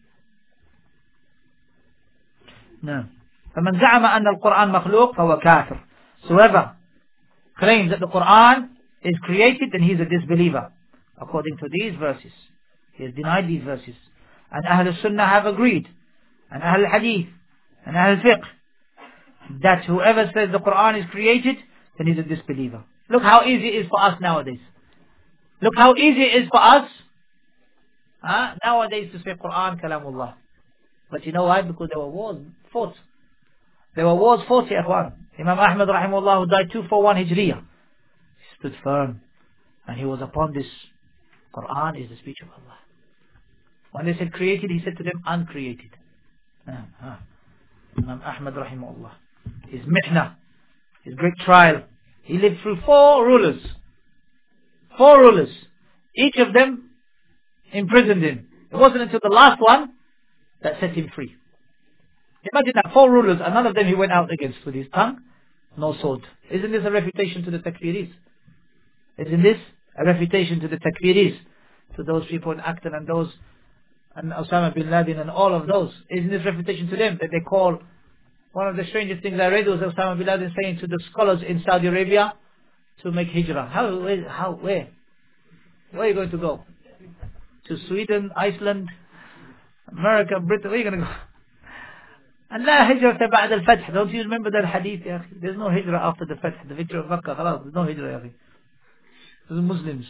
[SPEAKER 1] No. فمن زعم أن القرآن مخلوق فهو كافر. So whoever claims that the Quran is created, then he is a disbeliever. According to these verses. He has denied these verses. And Ahl al-Sunnah have agreed. And Ahl al-Hadith. And Ahl al-Fiqh. That whoever says the Quran is created, then he is a disbeliever. Look how easy it is for us nowadays. Look how easy it is for us huh? nowadays to say Quran Kalamullah. But you know why? Because there were wars fought. There were wars fought here. Imam Ahmad rahimahullah, who died two forty-one Hijriya, he stood firm. And he was upon this. Quran is the speech of Allah. When they said created, he said to them uncreated. Uh, uh. Imam Ahmad rahimahullah. His mihna, his great trial. He lived through four rulers. Four rulers. Each of them imprisoned him. It wasn't until the last one that set him free. Imagine that, four rulers, and none of them he went out against with his tongue, no sword. Isn't this a refutation to the takfiris? Isn't this a refutation to the takfiris? To those people in Akhtar and those, and Osama bin Laden and all of those. Isn't this refutation to them that they call? One of the strangest things I read was Osama bin Laden saying to the scholars in Saudi Arabia to make hijrah. How, where, how, where? Where are you going to go? To Sweden, Iceland, America, Britain, where are you going to go? And la hijrah ba'd al-fath. Don't you remember that hadith, ya akhi? There's no hijrah after the fath, the victory of Makkah. There's no hijrah, ya akhi. There's Muslims.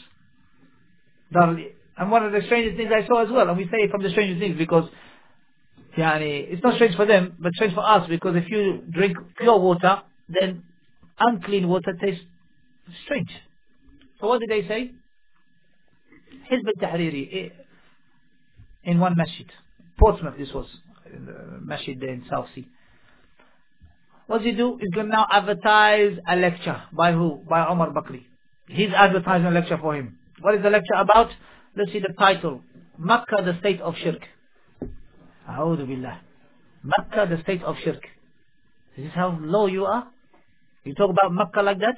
[SPEAKER 1] And one of the strangest things I saw as well, and we say from the strangest things because yani, it's not strange for them, but strange for us, because if you drink pure water, then unclean water tastes strange. So what did they say? Hizb al-Tahriri in one masjid. Portsmouth, this was in the masjid there in South Sea. What does he do? He's going to now advertise a lecture. By who? By Omar Bakri. He's advertising a lecture for him. What is the lecture about? Let's see the title. Makkah, the state of shirk. A'udhu billah. Makkah, the state of shirk. Is this how low you are? You talk about Makkah like that?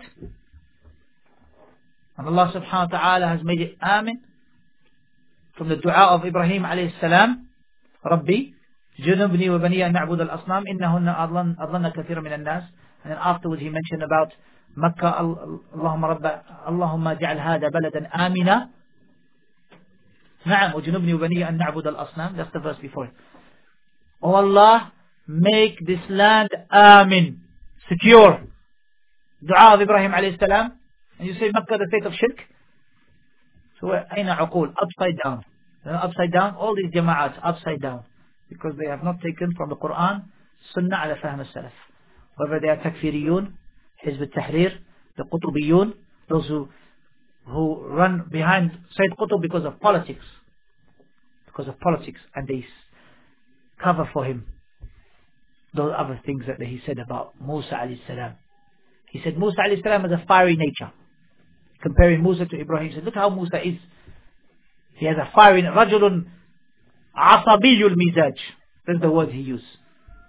[SPEAKER 1] And Allah subhanahu wa ta'ala has made it amin. From the dua of Ibrahim alayhi salam. Rabbi, junubni wa bani an na'bud al-asnam, innahunna adlanna kathira min al-nas. And then afterwards he mentioned about Makkah, Allahumma rabba, Allahumma ja'al hada baladan amina. Na'am, wa junubni wa bani an na'bud al-asnam. That's the verse before it. Oh Allah, make this land amin, secure. Dua of Ibrahim alayhi salam. And you say Makkah, the state of shirk. So aina uqul, upside down. Upside down, all these jama'ats upside down. Because they have not taken from the Quran, Sunnah ala fahm al-salaf. Whether they are takfiriyun, Hizb al-Tahrir, the Qutubiyun, those who, who run behind Sayyid Qutub because of politics. Because of politics. And they cover for him those other things that he said about Musa alayhi salam. He said Musa alayhi salam has a fiery nature. Comparing Musa to Ibrahim, he said, look how Musa is. He has a fiery, rajulun asabiyul mizaj. That's the word he used.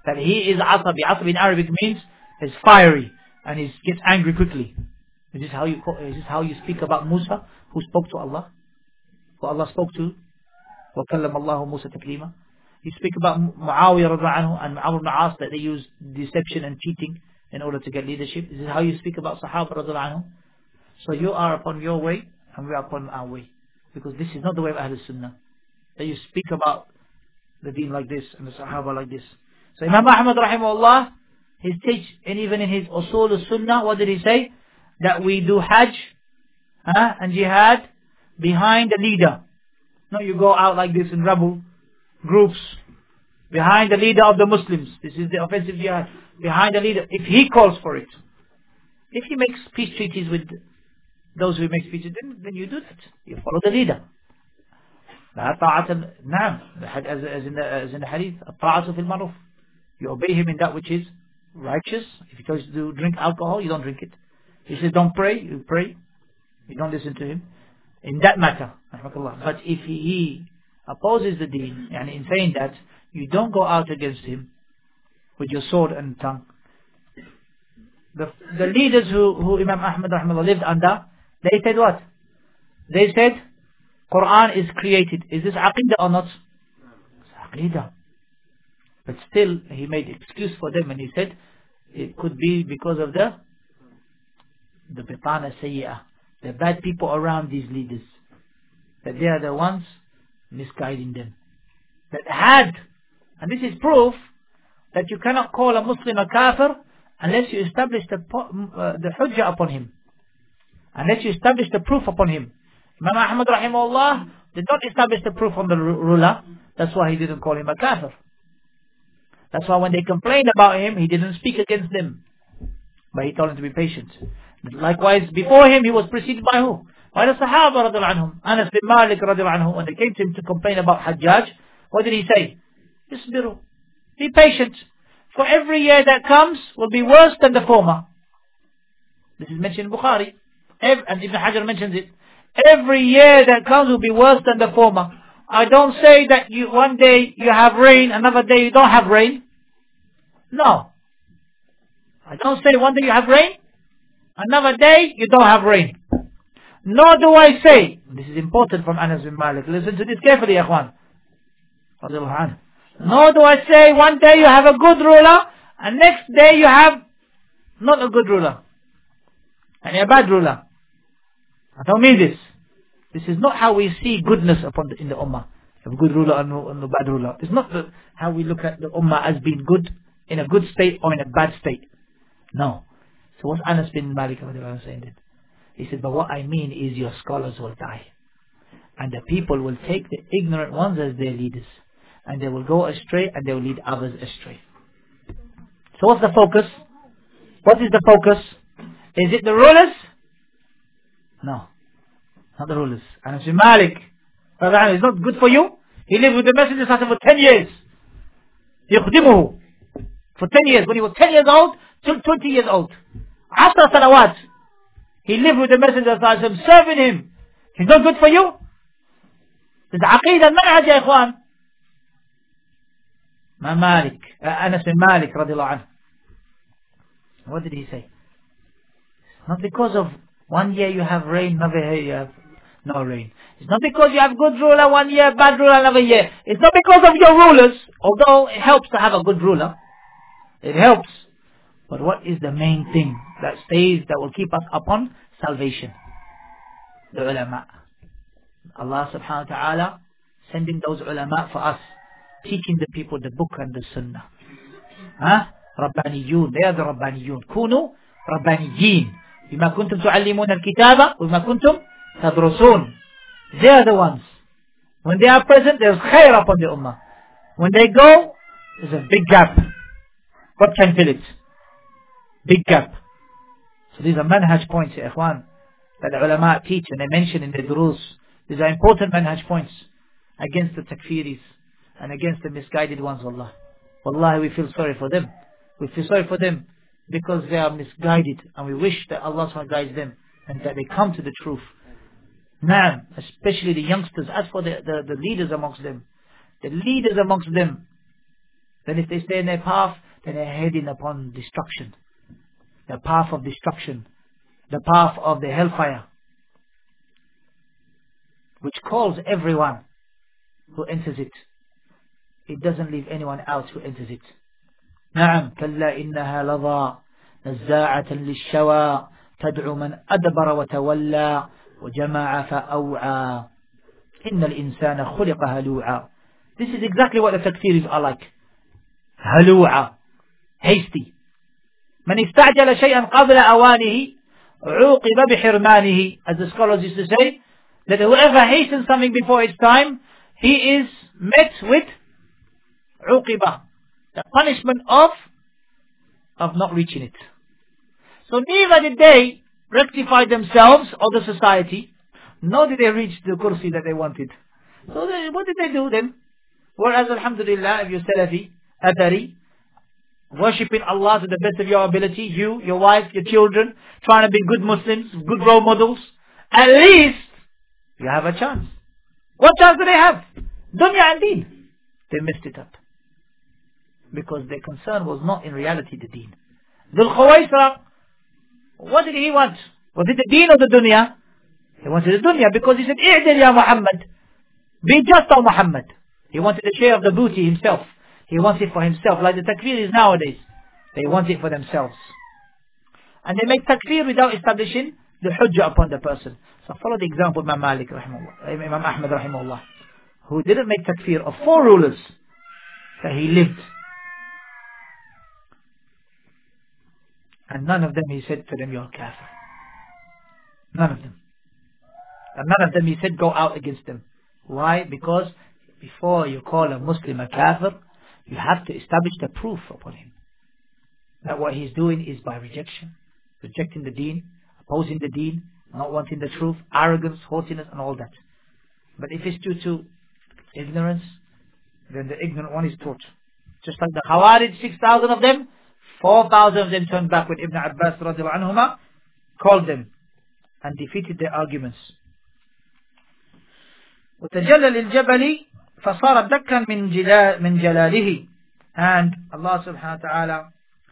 [SPEAKER 1] That he is asabi. Asabi in Arabic means is fiery and he gets angry quickly. Is this how you is this how you speak about Musa, who spoke to Allah, who Allah spoke to? وَكَلَّمَ اللَّهُ مُوسَى تَكْلِيمًا. You speak about Muawiyah radiallahu anhu and Amr ibn As, that they use deception and cheating in order to get leadership. Is this how you speak about Sahaba radiallahu anhu? So you are upon your way and we are upon our way, because this is not the way of Ahlul Sunnah, that you speak about the deen like this and the Sahaba like this. So Imam Ahmad rahimahullah, his teach, and even in his Usul al-Sunnah, what did he say? That we do Hajj huh, and Jihad behind the leader. No, you go out like this in rebel groups, behind the leader of the Muslims. This is the offensive Jihad. Behind the leader, if he calls for it. If he makes peace treaties with those who make peace treaties, then, then you do that. You follow the leader. نعم, as, as, in the, as in the hadith, الطاعة في المعروف. You obey him in that which is righteous. If he tells you to drink alcohol, you don't drink it. He says don't pray, you pray. You don't listen to him in that matter. But if he, he opposes the deen, and in saying that, you don't go out against him with your sword and tongue. The, the leaders who, who Imam Ahmad rahimahullah lived under, they said what? They said Quran is created. Is this aqidah or not? It's aqidah. But still he made excuse for them and he said it could be because of the the bitana sayyi'ah, the bad people around these leaders, that they are the ones misguiding them. That had, and this is proof that you cannot call a Muslim a kafir unless you establish the uh, the hujjah upon him, unless you establish the proof upon him. Imam Ahmad rahimahullah did not establish the proof on the ruler. That's why he didn't call him a kafir. That's why when they complained about him, he didn't speak against them, but he told them to be patient. Likewise, before him, he was preceded by who? By the Sahaba radiallahu anhum. Anas bin Malik radiallahu anhu, when they came to him to complain about Hajjaj, what did he say? Isbiru. Be patient. For every year that comes will be worse than the former. This is mentioned in Bukhari. Every, and Ibn Hajar mentions it. Every year that comes will be worse than the former. I don't say that you one day you have rain, another day you don't have rain. No. I don't say one day you have rain, another day you don't have rain. Nor do I say, this is important from Anas bin Malik, listen to this carefully, Ikhwan. Nor do I say one day you have a good ruler, and next day you have not a good ruler, and a bad ruler. I don't mean this. This is not how we see goodness upon the, in the Ummah. A good ruler and no, and no bad ruler. It's not the, how we look at the Ummah as being good, in a good state or in a bad state. No. So what Anas bin Malik saying did? He said, but what I mean is your scholars will die. And the people will take the ignorant ones as their leaders. And they will go astray and they will lead others astray. So what's the focus? What is the focus? Is it the rulers? No. Not the rulers. Anas bin Malik, it's not good for you. He lived with the Messenger for ten years. يخدمه. For ten years. When he was ten years old, till twenty years old. After salawat. He lived with the Messenger serving him. He's not good for you? It's aqidah al-manhaj, ya ikhwan. Ma Malik. Anas bin Malik, radiallahu anhu. What did he say? Not because of one year you have rain, another year you have no rain. It's not because you have good ruler one year, bad ruler another year. It's not because of your rulers, although it helps to have a good ruler. It helps. But what is the main thing that stays, that will keep us upon salvation? The ulama. Allah subhanahu wa ta'ala sending those ulama for us, teaching the people the book and the sunnah. Huh? Rabbaniyun. They are the Rabbaniyun. Kunu Rabbaniyin. بما كنتم تعلمون الكتابة وبما كنتم تدرسون. They are the ones. When they are present, there's khair upon the ummah. When they go, there's a big gap. What can fill it? Big gap. So these are manhaj points, ya ikhwan, that the ulama teach and they mention in the durus. These are important manhaj points against the takfiris and against the misguided ones, wallah. Wallahi, we feel sorry for them. We feel sorry for them because they are misguided, and we wish that Allah subhanahu wa ta'ala guides them and that they come to the truth. Naam, especially the youngsters. As for the, the, the leaders amongst them, the leaders amongst them, then if they stay in their path, then they're heading upon destruction. The path of destruction. The path of the hellfire. Which calls everyone who enters it. It doesn't leave anyone else who enters it. نعم كلا إنها لظى نزاعة للشوى تدعو من أدبر وتولى وجمع فأوعى إن الإنسان خلق هلوعا. This is exactly what the takfiris are like. هلوعا, hasty. من استعجل شيئا قبل أوانه عوقب بحرمانه. As the scholars used to say, that whoever hastens something before its time, he is met with عوقبة, the punishment of of not reaching it. So neither did they rectify themselves or the society, nor did they reach the kursi that they wanted. So they, what did they do then? Whereas alhamdulillah, if you're Salafi, Athari, worshipping Allah to the best of your ability, you, your wife, your children, trying to be good Muslims, good role models, at least you have a chance. What chance do they have? Dunya and deen. They messed it up. Because their concern was not in reality the deen. Dhul Khawaisra, what did he want? Was it the deen or the dunya? He wanted the dunya because he said, I'dil ya Muhammad. Be just, O Muhammad. He wanted a share of the booty himself. He wants it for himself, like the takfir is nowadays. They want it for themselves. And they make takfir without establishing the hujjah upon the person. So follow the example of Imam Malik, rahimahullah, Imam Ahmad, rahimahullah, who didn't make takfir of four rulers that he lived. And none of them he said to them, you're kafir. None of them. And none of them he said, go out against them. Why? Because before you call a Muslim a kafir, you have to establish the proof upon him. That what he's doing is by rejection. Rejecting the deen, opposing the deen, not wanting the truth, arrogance, haughtiness and all that. But if it's due to ignorance, then the ignorant one is taught. Just like the Khawarij, six thousand of them, four thousand of them turned back when Ibn Abbas radiallahu anhuma called them and defeated their arguments. وتجلى للجبل فصار دكا من جلال من جلاله. And Allah subhanahu wa ta'ala,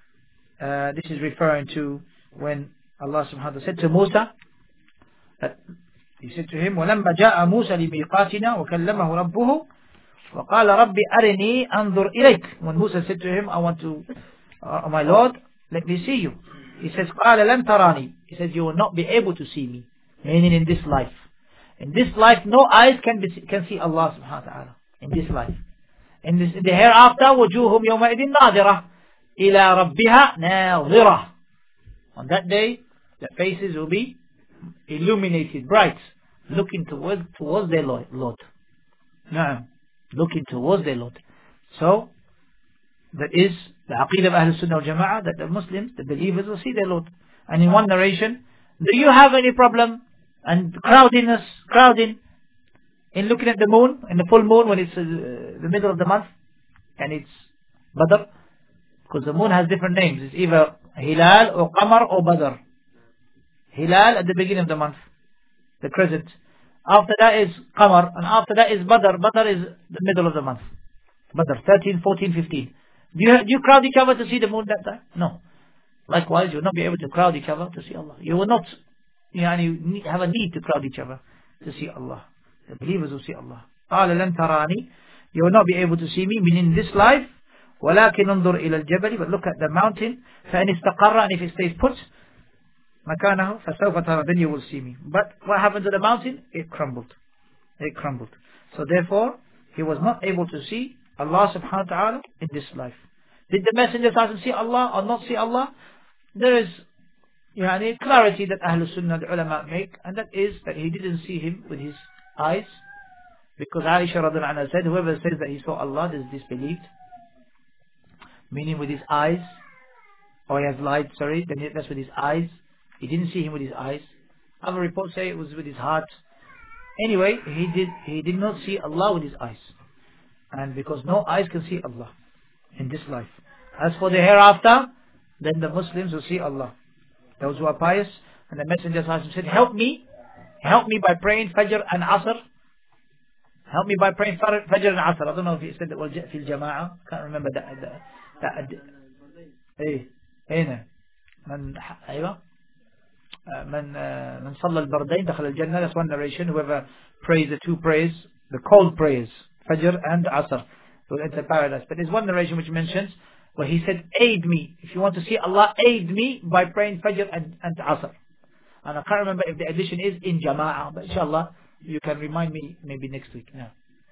[SPEAKER 1] uh, this is referring to when Allah subhanahu wa ta'ala said to Musa, that he said to him, وَلَمَّا جَاءَ مُوسَى لِمِيقَاتِنَا وَكَلَّمَهُ رَبُّهُ وَقَالَ رَبِّ أَرِنِي أَنظُرْ إِلَيْكَ. When Musa said to him, I want to, uh, my Lord, let me see you. He says, قَالَ لَن تَرَانِي. He says, you will not be able to see me. Meaning in this life. In this life, no eyes can be, can see Allah subhanahu wa ta'ala. In this life. In, this, in the hereafter, وَجُوهُمْ يَوْمَئِذٍ نَاظِرَةً إِلَى رَبِّهَا نَاظِرَةً. On that day, the faces will be illuminated, bright, looking towards, towards their Lord. Lord. No, looking towards their Lord. So, that is the Aqeedah of Ahlul Sunnah wal Jama'ah, that the Muslims, the believers will see their Lord. And in one narration, do you have any problem and crowdiness, crowding in looking at the moon, in the full moon when it's uh, the middle of the month and it's Badr? Because the moon has different names. It's either Hilal or Qamar or Badr. Hilal at the beginning of the month, the crescent. After that is Qamar, and after that is Badr. Badr is the middle of the month. Badr, thirteen, fourteen, fifteen. Do you, do you crowd each other to see the moon that time? No. Likewise, you will not be able to crowd each other to see Allah. You will not you know, you have a need to crowd each other to see Allah. The believers will see Allah. قَالَ لَن تَرَانِي. You will not be able to see me, meaning in this life. وَلَكِنْ انظُرْ إِلَى الْجَبَلِ. But look at the mountain. فَإِنِ اسْتَقَرَّ. And if it stays put, مَكَانَهُ فَسَوْفَ تَرَى. Then you will see me. But what happened to the mountain? It crumbled. It crumbled. So therefore, he was not able to see Allah subhanahu wa ta'ala in this life. Did the Messenger see Allah or not see Allah? There is yani, clarity that Ahlul Sunnah, the ulama make, and that is that he didn't see him with his eyes, because Aisha radhiallahu anha said, whoever says that he saw Allah is disbelieved, meaning with his eyes, or he has lied, sorry, then that's with his eyes. He didn't see him with his eyes. Other reports say it was with his heart. Anyway, he did he did not see Allah with his eyes, and because no eyes can see Allah in this life. As for the hereafter, then the Muslims will see Allah. Those who are pious, and the Messenger said, help me, help me by praying Fajr and Asr, Help me by praying Fajr and Asr. I don't know if he said that والج- في الجماعة. Can't remember that. that, that ايه هنا من ايوه من من صلى البردين دخل الجنة. That's one narration. Whoever prays the two prayers, the cold prayers, Fajr and Asr, will enter paradise. But there's one narration which mentions where he said, aid me. If you want to see Allah, aid me by praying Fajr and, and Asr. And I can't remember if the addition is in Jama'ah, but inshallah you can remind me maybe next week. Yeah.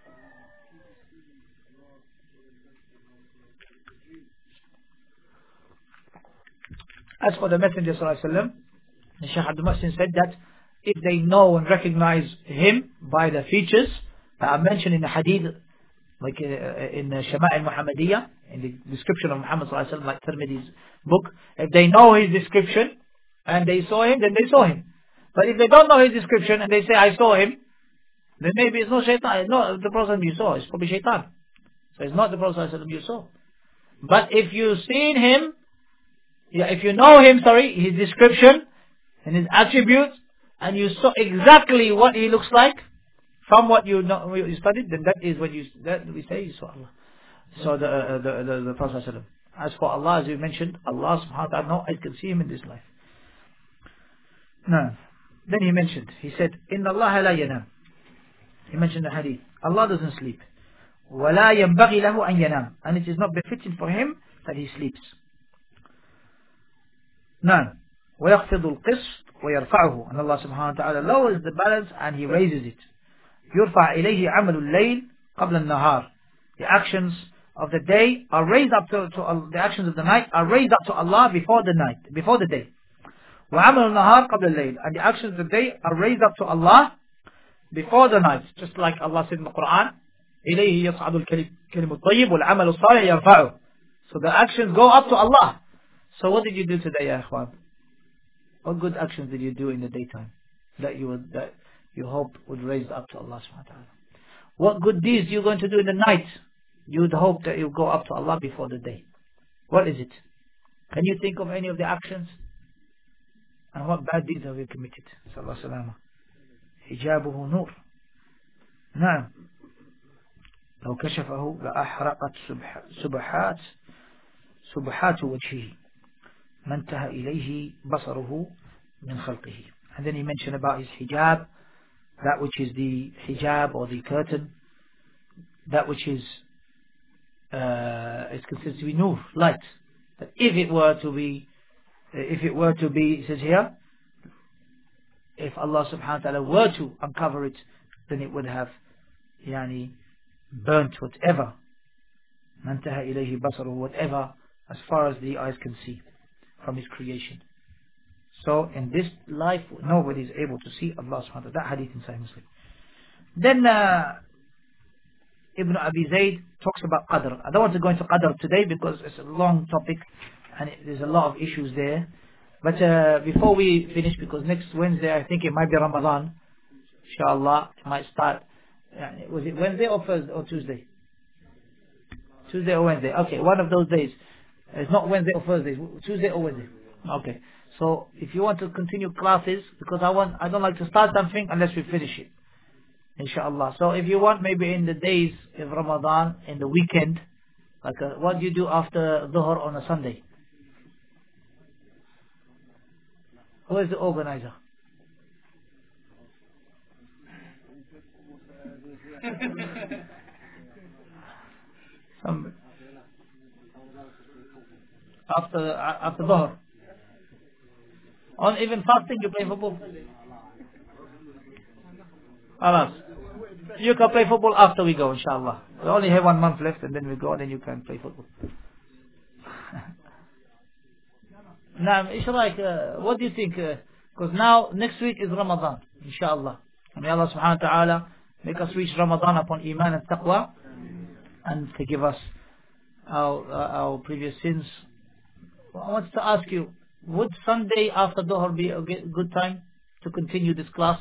[SPEAKER 1] As for the Messenger Sallallahu Alaihi Wasallam, Shaykh Abdul Muhsin said that if they know and recognize him by the features that are mentioned in the hadith, like uh, in the Shama'il Muhammadiyah, in the description of Muhammad Sallallahu Alaihi Wasallam, like Tirmidhi's book, if they know his description and they saw him, then they saw him. But if they don't know his description and they say, I saw him, then maybe it's not shaitan, it's not the Prophet you saw, it's probably shaitan. So it's not the Prophet you saw. But if you've seen him, yeah, if you know him, sorry, his description and his attributes, and you saw exactly what he looks like from what you know, what you studied, then that is what you that we say you saw Allah. So the uh, the the, the Prophet ﷺ. As for Allah, as you mentioned, Allah subhanahu wa ta'ala, no, I can see him in this life. No. Then he mentioned, he said, Inna Allah la yanam. He mentioned the hadith. Allah doesn't sleep. وَلَا يَنْبَغِي لَهُ أَنْ يَنَامْ. And it is not befitting for him that he sleeps. None. وَيَخْفِضُ الْقِسْطِ وَيَرْفَعُهُ. And Allah subhanahu wa ta'ala lowers the balance and he raises it. يُرْفَعْ إِلَيْهِ عَمَلُ اللَّيْلِ قَبْلَ النَّهَارِ. The actions of the day are raised up to, to the actions of the night are raised up to Allah before the night, before the day. وَعَمَلُ النَّهَارِ قَبْلَ اللَّيْلِ. And the actions of the day are raised up to Allah before the night. Just like Allah said in the Quran, إِلَيْهِ يَصْعَدُ الْكَلِمُ الطَّيِّبُ وَالْعَمَلُ الصَّالِحُ يَرْفَعُهُ. So the actions go up to Allah. So what did you do today, ya ikhwan? What good actions did you do in the daytime that you would, that you hope would raise up to Allah subhanahu wa ta'ala? What good deeds you're going to do in the night? You would hope that you go up to Allah before the day. What is it? Can you think of any of the actions? And what bad deeds have you committed? Sallallahu salama. Hijabuhu nur. نعم. لو كشفه لأحرقت سبحات سبحات وجهه ما انتهى إليه بصره من خلقه. And then he mentioned about his hijab, that which is the hijab or the curtain, that which is uh, is considered to be nur, light. That if it were to be, if it were to be, it says here, if Allah subhanahu wa ta'ala were to uncover it, then it would have yani burnt whatever mantaha ilayhi basaru, whatever as far as the eyes can see from his creation. So in this life nobody is able to see Allah subhanahu wa ta'ala. That hadith in Sahih Muslim. Then uh, Ibn Abi Zayd talks about Qadr. I don't want to go into Qadr today because it's a long topic and it, there's a lot of issues there. But uh, before we finish, because next Wednesday I think it might be Ramadan, inshallah, it might start. Uh, was it Wednesday or Thursday or Tuesday? Tuesday or Wednesday? Okay, one of those days. It's not Wednesday or Thursday. Tuesday or Wednesday. Okay. So if you want to continue classes, because I want, I don't like to start something unless we finish it, inshallah. So if you want, maybe in the days of Ramadan, in the weekend, like a, what do you do after Dhuhr on a Sunday? Who is the organizer? Some after after Dhuhr. On even fasting you play football. Alas. You can play football after we go, inshallah. We only have one month left and then we go and then you can play football. Now, inshallah, uh, what do you think? Because uh, now, next week is Ramadan, inshallah. And may Allah subhanahu wa ta'ala make us reach Ramadan upon Iman and Taqwa and forgive us our, uh, our previous sins. I want to ask you, would Sunday after Dhuhr be a good time to continue this class?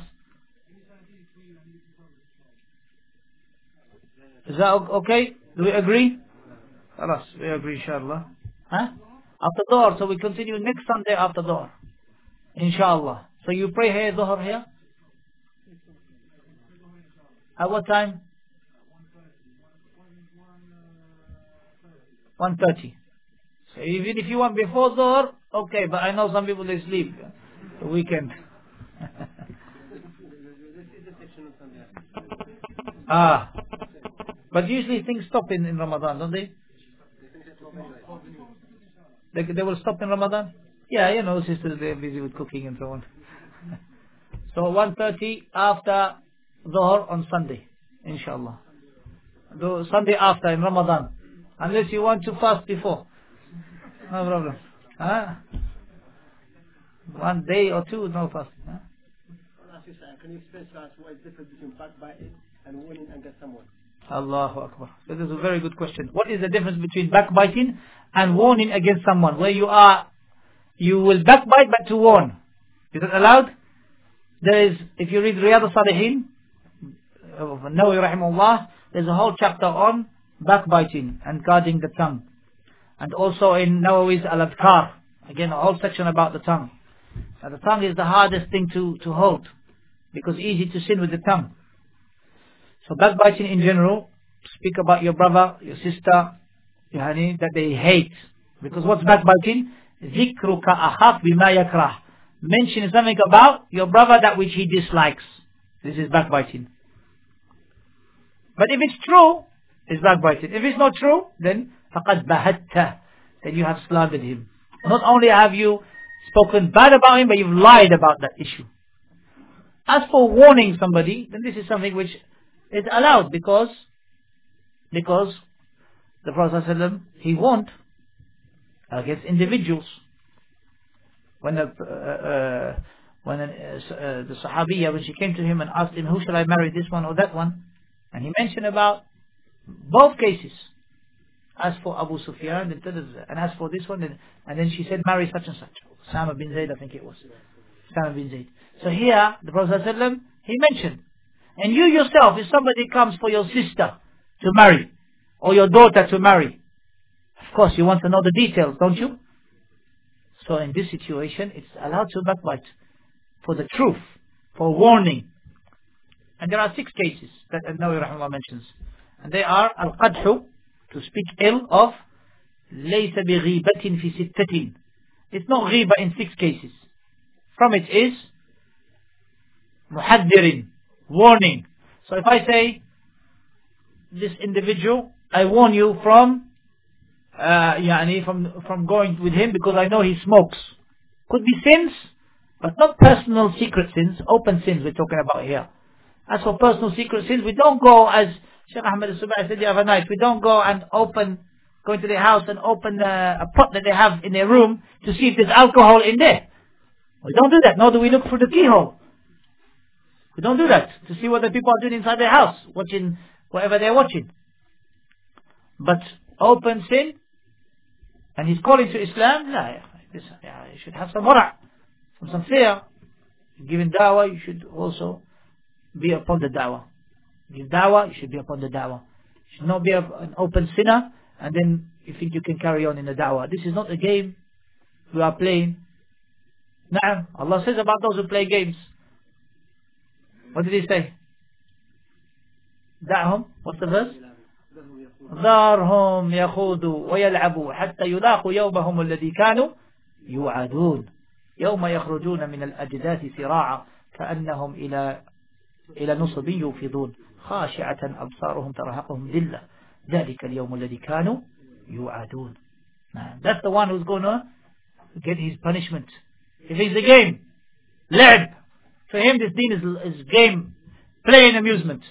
[SPEAKER 1] Is that okay? Do we agree? Alas, we agree, inshallah. Huh? After Dhuhr, so we continue next Sunday after Dhuhr. Inshallah. So you pray here, Dhuhr here? At what time? one thirty. So even if you want before Dhuhr, okay, but I know some people they sleep the weekend. Ah, but usually things stop in, in Ramadan, don't they? They, they will stop in Ramadan? Yeah, you know, sisters, they're busy with cooking and so on. So one thirty after Dhuhr on Sunday, inshallah. The Sunday after in Ramadan. Unless you want to fast before. No problem. Huh? One day or two, no fasting. Huh?
[SPEAKER 2] Can you explain to us what is the difference between backbiting and warning against someone?
[SPEAKER 1] Allahu Akbar. That is a very good question. What is the difference between backbiting and warning against someone? Where you are, you will backbite but to warn. Is it allowed? There is, if you read Riyadh al-Salihin, of Nawawi rahimahullah, there's a whole chapter on backbiting and guarding the tongue. And also in Nawawi's Al-Adhkar, again a whole section about the tongue. Now the tongue is the hardest thing to, to hold, because easy to sin with the tongue. So backbiting in general, speak about your brother, your sister, yani, that they hate. Because what's backbiting? ذِكْرُكَ أَخَافْ بِمَا يَكْرَهُ. Mention something about your brother that which he dislikes. This is backbiting. But if it's true, it's backbiting. If it's not true, then فَقَدْ بَهَدْتَ. Then you have slandered him. Not only have you spoken bad about him, but you've lied about that issue. As for warning somebody, then this is something which is allowed, because because the Prophet ﷺ, he warned against individuals. When the uh, uh, when uh, uh, the Sahabiya, when she came to him and asked him, who shall I marry, this one or that one? And he mentioned about both cases. As for Abu Sufyan, and as for this one, and then she said, marry such and such. Usama bin Zayd, I think it was. Usama bin Zayd. So here, the Prophet ﷺ, he mentioned, and you yourself, if somebody comes for your sister to marry, or your daughter to marry, of course you want to know the details, don't you? So in this situation, it's allowed to backbite for the truth, for warning. And there are six cases that An-Nawawi rahimahullah mentions. And they are al-qadhu, to speak ill of, لَيْسَ بِغِيبَةٍ فِي سِتَّةٍ. It's not ghiba in six cases. From it is muhaddirin, warning. So if I say, this individual, I warn you from uh, yani from from going with him because I know he smokes. Could be sins, but not personal secret sins, open sins we're talking about here. As for personal secret sins, we don't go, as Shaykh Ahmed al-Subai said the other night, we don't go and open, go into their house and open uh, a pot that they have in their room to see if there's alcohol in there. We don't do that, nor do we look through the keyhole. We don't do that to see what the people are doing inside their house, watching whatever they're watching. But open sin, and he's calling to Islam, no, this, yeah, you should have some wara', some, some fear. Giving da'wah, you should also be upon the da'wah. Give da'wah, you should be upon the da'wah. You should not be an open sinner, and then you think you can carry on in the da'wah. This is not a game we are playing. Na'am, Allah says about those who play games. What did he say? Da'hum, what's the verse? ذَرْهُمْ يَخُوضُوا وَيَلْعَبُوا حَتَّى يُلَاقُوا يَوْمَهُمُ الَّذِي كَانُوا يُوعَدُونَ يَوْمَ يَخْرُجُونَ مِنَ الْأَجْدَاثِ سِرَاعًا كَأَنَّهُمْ إِلَى إلى نصب يوفضون خاشعة أبصارهم ترهقهم ذلة ذلك اليوم الذي كانوا يوعدون. That's the one who's going to get his punishment. If it's a game, لعب, for him this deen is, is game, play and amusement.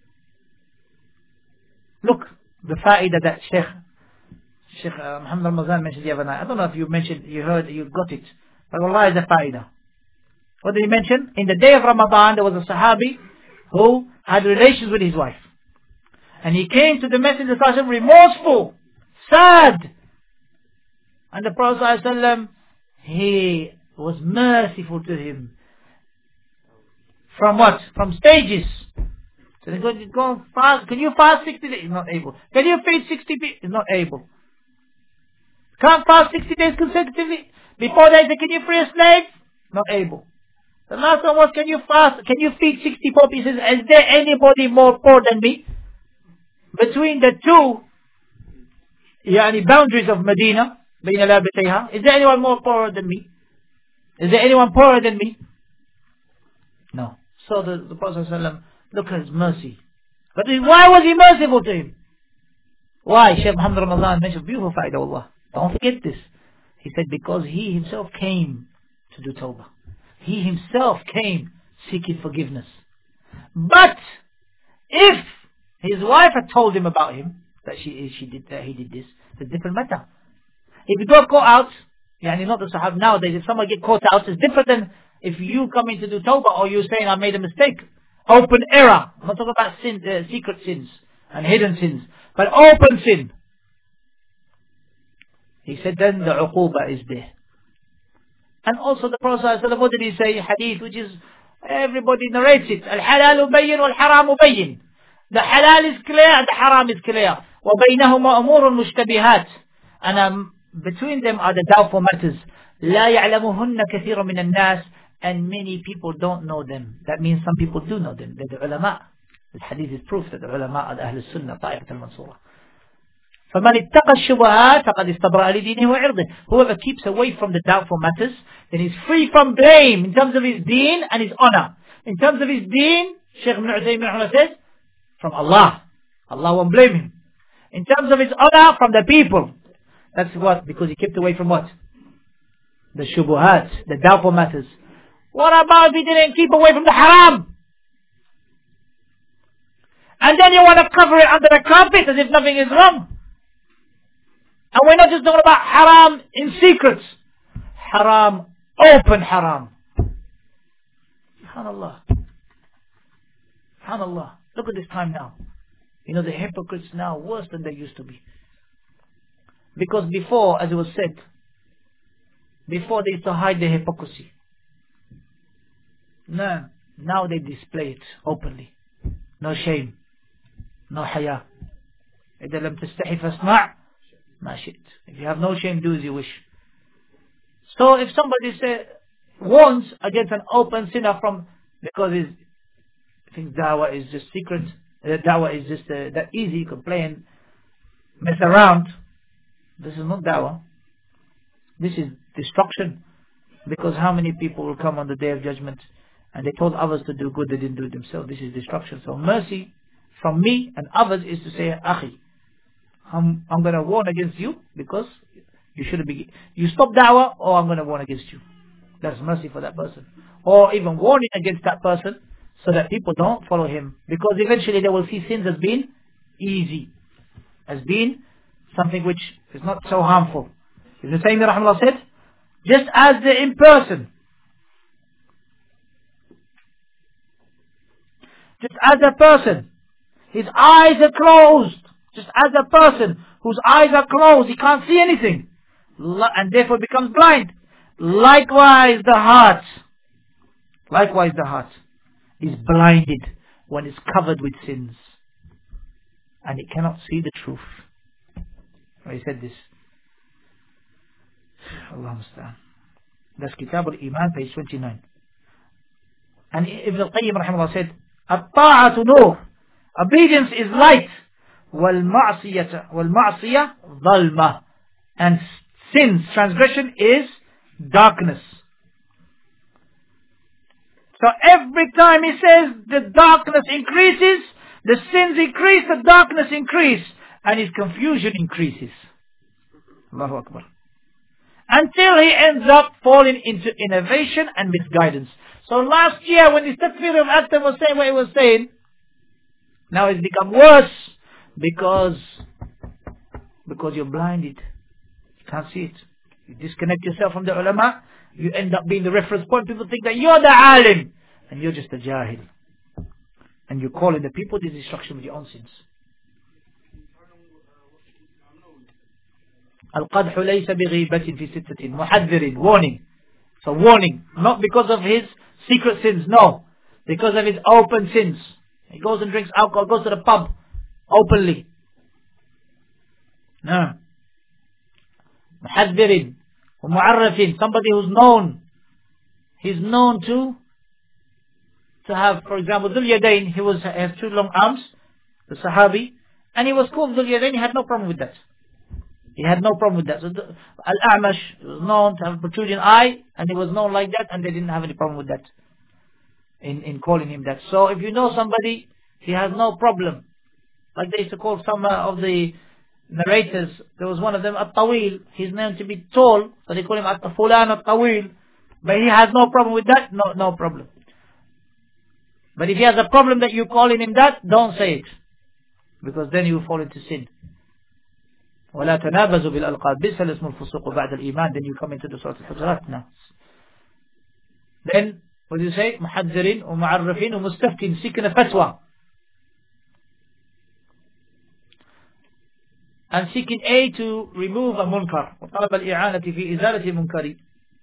[SPEAKER 1] Look, the fa'idah that Sheikh Sheikh uh, Muhammad al-Mazan mentioned the other night. I don't know if you mentioned, you heard, you got it, but wallah is a fa'idah. What did he mention? In the day of Ramadan, there was a Sahabi who had relations with his wife. And he came to the Messenger ﷺ remorseful, sad. And the Prophet ﷺ, he was merciful to him. From what? From stages. So they go, go fast. Can you fast sixty days? He's not able. Can you feed sixty people? He's not able. Can't fast sixty days consecutively. Before that, can you free a slave? Not able. The last one was, can you fast, can you feed sixty poor pieces? Is there anybody more poor than me? Between the two, يعني boundaries of Medina, بين لابتيها. Is there anyone more poorer than me? Is there anyone poorer than me? No. So the, the Prophet ﷺ, look at his mercy. But why was he merciful to him? Why? Shaykh Muhammad Ramadan mentioned beautiful faida, Allah. Don't forget this. He said because he himself came to do tawbah. He himself came seeking forgiveness. But if his wife had told him about him, that she she did that he did this, it's a different matter. If you got caught out, yani not the Sahab nowadays, if someone get caught out, it's different than if you come in to do tawbah or you saying I made a mistake. Open error. I'm not talking about sin, uh, secret sins and hidden sins, but open sin. He said then the uquba is there. And also the Prophet ﷺ, what did he say? Hadith, which is, everybody narrates it. Al-halalu bayyin wal-haramu bayyin. The halal is clear and the haram is clear. وَبَيْنَهُمَا أُمُورٌ مُشْتَبِهَاتٌ. And um, between them are the doubtful matters. لَا يَعْلَمُهُنَّ كَثِيرٌ مِنَ النَّاسِ. And many people don't know them. That means some people do know them. They're the ulama. The hadith is proof that the ulama are the Ahl al-Sunnah, Ta'ibat al-Mansura. فَمَنِ اتَّقَى الشُّبُهَاتِ فَقَدْ اسْتَبْرَأَ لِدِينِهِ وَعِرْضِهِ. Whoever keeps away from the doubtful matters, then he's free from blame in terms of his deen and his honor. In terms of his deen, Shaykh Ibn Uthaymeen says, from Allah. Allah won't blame him. In terms of his honor, from the people. That's what? Because he kept away from what? The shubuhat, the doubtful matters. What about if he didn't keep away from the haram? And then you want to cover it under the carpet as if nothing is wrong. And we're not just talking about haram in secrets. Haram, open haram. SubhanAllah. SubhanAllah. Look at this time now. You know, the hypocrites now worse than they used to be. Because before, as it was said, before they used to hide their hypocrisy. No, now they display it openly. No shame. No haya. إذا لم تستحي فاسمع ما شئت. If you have no shame, do as you wish. So if somebody say, warns against an open sinner from, because he thinks dawah is just secret, that dawah is just uh, that easy, you can play and mess around. This is not dawah. This is destruction. Because how many people will come on the day of judgment and they told others to do good, they didn't do it themselves. This is destruction. So mercy from me and others is to say, Akhi, I'm, I'm going to warn against you because you shouldn't be, you stop da'wah or I'm going to warn against you. That's mercy for that person. Or even warning against that person so that people don't follow him. Because eventually they will see sins as being easy. As being something which is not so harmful. Ibn Taymiyyah rahimahullah said, just as the in-person, just as a person, his eyes are closed, just as a person whose eyes are closed, he can't see anything, and therefore becomes blind. Likewise the heart, likewise the heart is blinded when it's covered with sins, and it cannot see the truth. He said this. Allah Musta'an. That's Kitab al-Iman, page twenty-nine. And Ibn al-Qayyim rahimahullah said, At-ta'atu nur. Obedience is light. Wal-ma'siyah wal-ma'siyah dhalma. And sin, transgression is darkness. So every time he says the darkness increases, the sins increase, the darkness increase, and his confusion increases. Allahu Akbar. Until he ends up falling into innovation and misguidance. So last year when the Takfir of Akhtar was saying what he was saying, now it's become worse because because you're blinded. You can't see it. You disconnect yourself from the ulama, you end up being the reference point. People think that you're the alim and you're just a jahil. And you're calling the people to destruction with your own sins. القدح ليس بغيبة في ستة محذر, warning. So warning, not because of his secret sins, no, because of his open sins. He goes and drinks alcohol, goes to the pub openly. No. محذر ومعرف, somebody who's known. He's known to to have, for example, Dhul Yadayn, he was has two long arms, the Sahabi, and he was called Dhul Yadayn, he had no problem with that. He had no problem with that. So the- Al-A'mash was known to have a protruding eye, and he was known like that, and they didn't have any problem with that in, in calling him that. So if you know somebody, he has no problem. Like they used to call some uh, of the narrators, there was one of them, At-Tawil. He's known to be tall, so they call him At-Fulan At-Tawil. But he has no problem with that, no, no problem. But if he has a problem that you're calling him that, don't say it. Because then you fall into sin. وَلَا تَنَابَزُوا بِالْأَلْقَابِ بِئْسَ الْإِسْمُ الْفُسُوقُ بَعْدَ الْإِيمَانِ. Then you come into the Surah Al-Hujurat now. Then, what do you say? مُحَذِّرٍ وَمُعَرِّفٍ وَمُسْتَفْتٍ, seeking a fatwa. And seeking A to remove a munkar. وَطَلَبَ الْإِعَانَةِ فِي إِزَالَةِ مُنْكَرِ.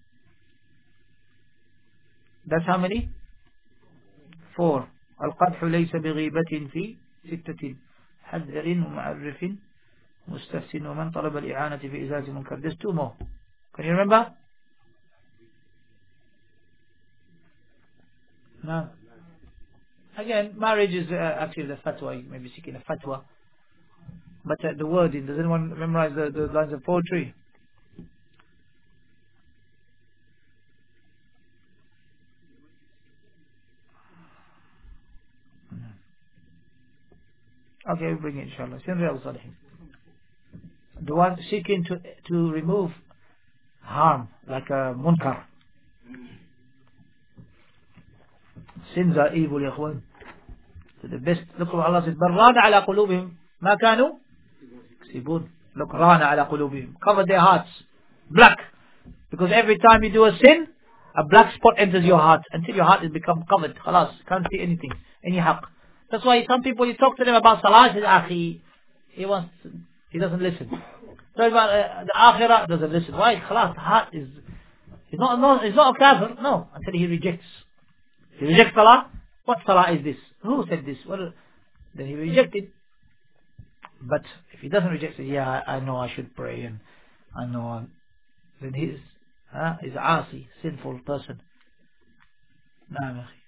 [SPEAKER 1] That's how many? Four. القدح ليس بغيبة في ستة. حذر ومعرف مستفسن ومن طلب الإعانة في إزالة المنكر. There's two more. Can you remember? No. Again, marriage is uh, actually the fatwa. You may be seeking a fatwa. But uh, the wording, does anyone memorize the, the lines of poetry? Okay, we'll bring it inshallah. Sin Riyadh Salihin. The one seeking to to remove harm, like a munkar. Sins are evil, ya ikhwan. So the best, look what Allah says, بَلْ رَانَ عَلَى قُلُوبِهِمْ مَا كَانُوا يَكْسِبُونَ. Look, رَانَ عَلى قُلُوبِهِمْ. Cover their hearts. Black. Because every time you do a sin, a black spot enters your heart until your heart has become covered. Khalas, can't see anything, any haqq. That's why some people, you talk to them about salah, he says, Akhi, he wants, he doesn't listen. Talk about uh, the akhirah, doesn't listen. Why? Khalas, the heart is, he's not, no, he's not a kafir, no, until he rejects. He rejects salah. What salah is this? Who said this? Well, then he rejected. But if he doesn't reject it, yeah, I, I know I should pray, and I know I'm, then he's, uh, he's a asi, sinful person. Naam, akhi.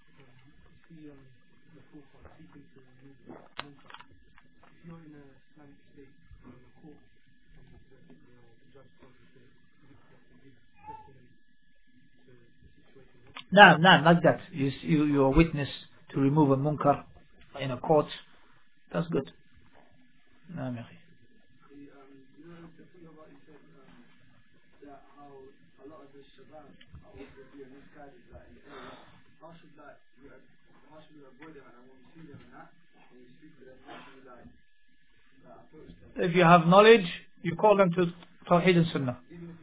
[SPEAKER 1] No, no, like that. You, you, you're a witness to remove a munkar in a court. That's good. No, Mary. If you have knowledge, you call them to Tawheed and Sunnah.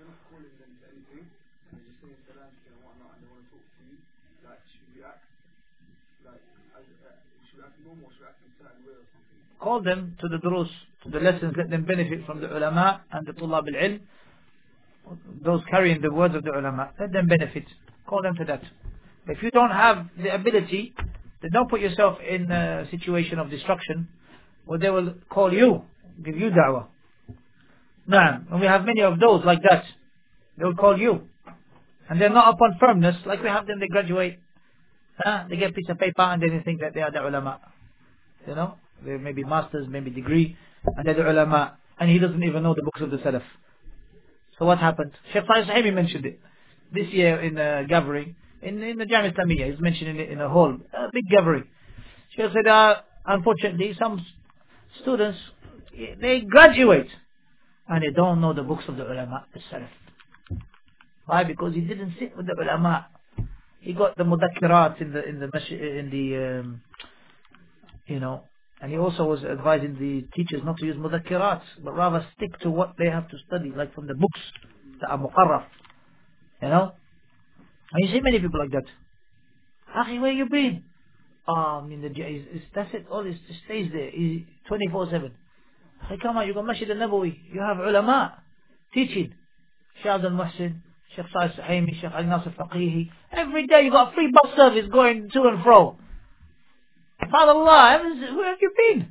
[SPEAKER 1] Call them to the durus, to the lessons, let them benefit from the ulama and the tulab al-ilm, those carrying the words of the ulama, let them benefit. Call them to that. But if you don't have the ability, then don't put yourself in a situation of destruction where they will call you, give you da'wah. Nah, and we have many of those like that. They will call you. And they're not upon firmness, like we have them, they graduate. Huh? They get a piece of paper and then they think that they are the ulama. You know? They may be masters, maybe degree, and they're the ulama. And he doesn't even know the books of the Salaf. So what happened? Sheikh Salih Suhaimi mentioned it. This year in a gathering, in, in the Jami Islamiyya, he's mentioning it in a hall, a big gathering. Sheikh said, uh, unfortunately, some students, they graduate, and they don't know the books of the ulama, the Salaf. Why? Because he didn't sit with the ulama. He got the mudakkirat in the in the in the um, you know, and he also was advising the teachers not to use mudakkirat, but rather stick to what they have to study, like from the books that are muqarraf. You know, and you see many people like that. Akhi, where you been? Oh, I mean, the, it's, it's, that's it. All it stays there. twenty-four seven. Hey, come on, you got Masjid al-Nabawi. You have ulama teaching. Sheikh Abdul Muhsin, Sheikh Salih Suhaimi, Sheikh Ali Nasir Faqihi. Every day you got a free bus service going to and fro. Subhanallah, where have you been?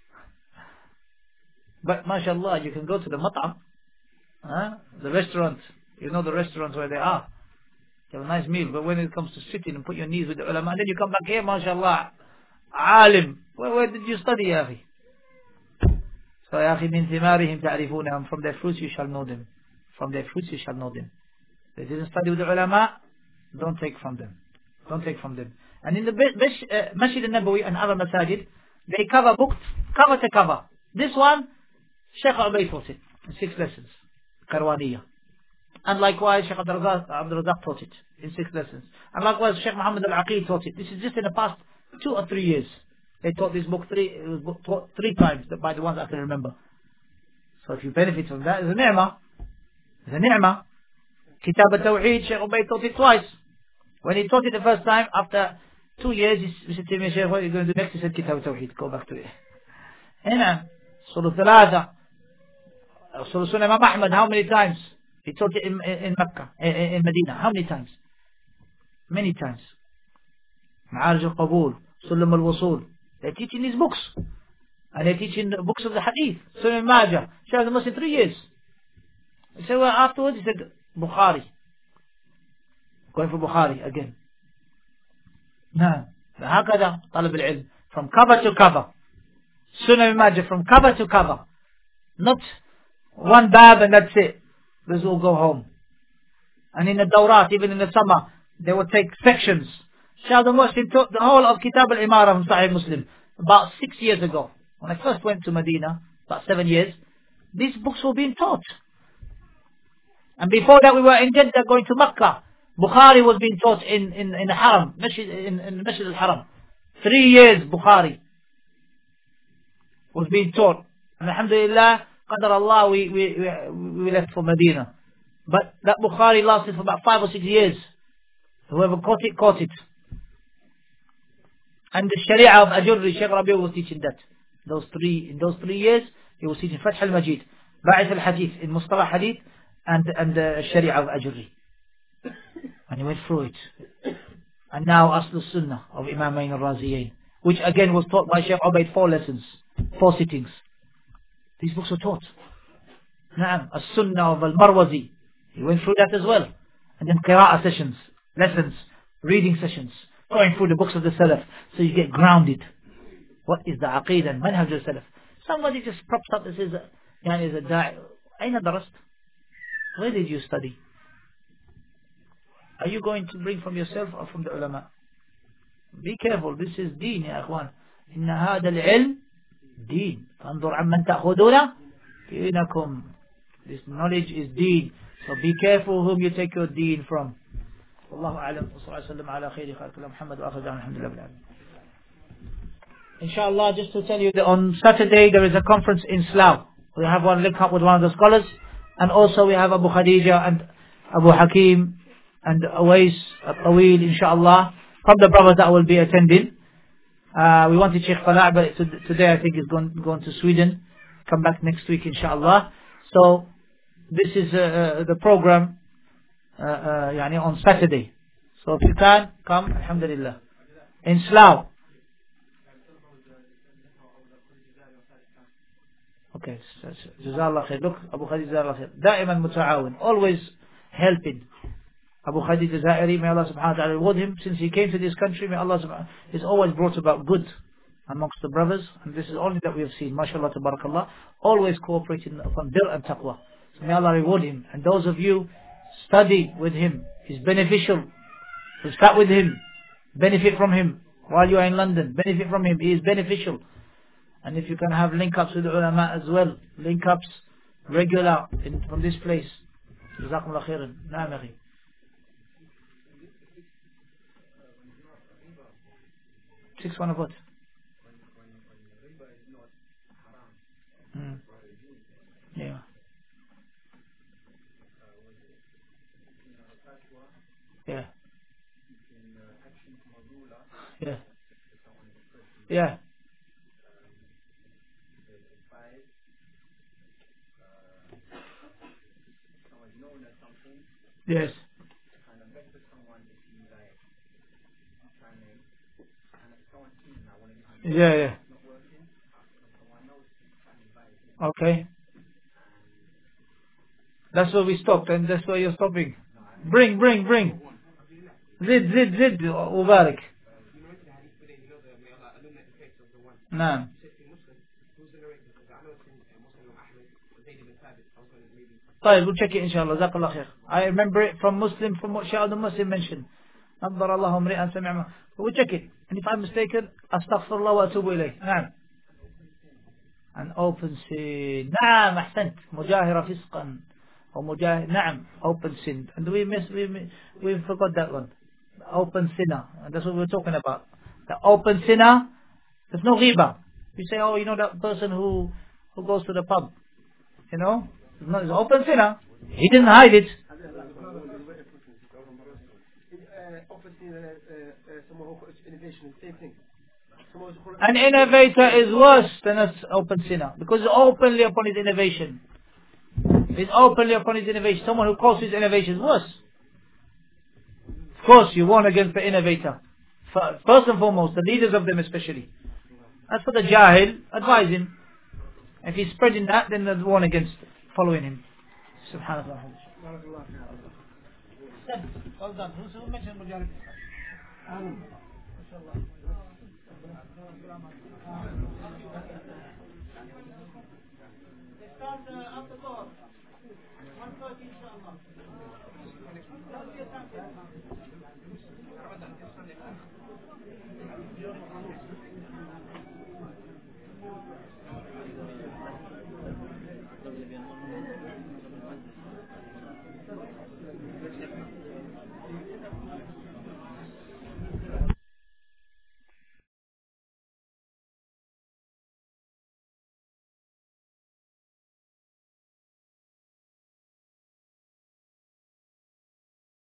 [SPEAKER 1] But mashallah, you can go to the mat'am, huh? The restaurant. You know the restaurants where they are. You have a nice meal, but when it comes to sitting and put your knees with the ulama, and then you come back here, mashallah, alim. Where, where did you study, Yafi? So يا أخي من ثمارهم تعرفونهم, from their fruits you shall know them. From their fruits you shall know them. They didn't study with the ulama, don't take from them. Don't take from them. And in the uh, Masjid al-Nabawi and other masajid, they cover books cover to cover. This one, Sheikh Ubayd taught it in six lessons, Karwaniya. And likewise, Sheikh Abdul Razak taught it in six lessons. And likewise, Sheikh Muhammad al-Aqid taught it. This is just in the past two or three years. They taught this book three, it was taught three times by the ones I can remember. So if you benefit from that, it's a ni'mah. It's a ni'mah. Kitab al-Tawheed, Sheikh Ubayd taught it twice. When he taught it the first time, after two years, he said to me, Sheikh, what are you going to do next? He said, Kitab al-Tawheed, go back to it. Hina, Surah Thalatha, Surah Sunnah Imam Ahmad, how many times? He taught it in, in, in Mecca, in, in Medina. How many times? Many times. Ma'arij al-Qabul, Sulam al-Wusul. They're teaching these books. And they're teaching the books of the Hadith. Sunan Majah. Shaykh al-Muslim three years. So well, afterwards he said, Bukhari. Going for Bukhari again. No. فهكذا طلب العلم. From cover to cover. Sunan Majah from cover to cover. Not one bab and that's it. Let's all go home. And in the Dawrat, even in the summer, they would take sections. Shaykh al-Muslim taught the whole of Kitab al-Imara from Sahih Muslim about six years ago. When I first went to Medina, about seven years, these books were being taught. And before that we were in Jeddah going to Makkah. Bukhari was being taught in, in, in the Haram, in, in Masjid al-Haram. Three years Bukhari was being taught. And alhamdulillah, Qadar Allah, we, we, we, we left for Medina. But that Bukhari lasted for about five or six years. Whoever caught it, caught it. And the Sharia of Ajurri, Sheikh Rabi was teaching that. Those three, in those three years, he was teaching Fath al-Majid, Ba'ith al-Hadith, in Mustalah Hadith, and, and the Sharia of Ajurri. And he went through it. And now Asl Sunnah of Imamain al-Raziyain, which again was taught by Sheikh Ubayd, four lessons, four sittings. These books were taught. Naam, As-Sunnah of Al-Marwazi, he went through that as well. And then Qira'ah sessions, lessons, reading sessions, going through the books of the Salaf, so you get grounded. What is the Aqeedah and Manhaj al-Salaf? Somebody just props up and says, Yani is a da'i. Aina darast? Where did you study? Are you going to bring from yourself or from the ulama? Be careful, this is deen, ya akhwan. Inna hada al-ilm deen. فانظر عمن تأخذون دينكم. This knowledge is deen. So be careful whom you take your deen from. Wallahu a'lam. Wa sallallahu alayhi wa sallam ala khayri khalqillah Muhammad wa akhir da'an alhamdulillah bil alamin. Inshallah, just to tell you that on Saturday there is a conference in Slough. We have one link up with one of the scholars. And also we have Abu Khadija and Abu Hakim and Awais Tawil, inshallah, from the brothers that will be attending. Uh, we wanted Sheikh Fala', but today I think he's going, going to Sweden. Come back next week, inshallah. So this is uh, the program uh, uh, yani on Saturday. So if you can, come, alhamdulillah. In Slough. Okay, Jazallah khair. Look, Abu Khadija Jazallah khair. Da'iman muta'awin, always helping. Abu Khadija Zairi, may Allah subhanahu wa ta'ala reward him. Since he came to this country, may Allah subhanahu wa ta'ala, he's always brought about good amongst the brothers. And this is only that we have seen. MashaAllah, tabarakallah. Always cooperating upon bir and taqwa. So may Allah reward him. And those of you, study with him. He's beneficial. So start with him. Benefit from him. While you are in London, benefit from him. He is beneficial. And if you can have link-ups with the ulama as well, link-ups regular in, from this place. Jazakumullah khairan. Naam akhi. Six one of what? Hmm. Yeah. Yeah. Yeah. Yeah. Yes. Yeah, yeah. Okay. That's where we stopped and that's where you're stopping. Bring, bring, bring. Zid, zid, zid, Ubarak. Naam. طيب, we'll check it inshallah. جزاك الله خير. I remember it from Muslim, from what Shah al-Muslim mentioned. نظر الله امرئا سمع ما. We'll check it. And if I'm mistaken, أستغفر الله وأتوب إليه. نعم. An open sin. نعم, أحسنت. مجاهرة فسقا. Or mujahir. نعم, open sin. And we miss, we, we forgot that one. Open sinner. And that's what we're talking about. The open sinner, there's no ghiba. You say, oh, you know that person who, who goes to the pub. You know? It's not, it's open sinner. He didn't hide it. An innovator is worse than an open sinner. Because he's openly upon his innovation. He's openly upon his innovation. Someone who calls his innovation is worse. Of course, you warn against the innovator. First and foremost, the leaders of them especially. As for the jahil, advise him. If he's spreading that, then there's warn against following him. Subhanallah. Well done. Who mentioned majority? Start after door. one thirty inshallah.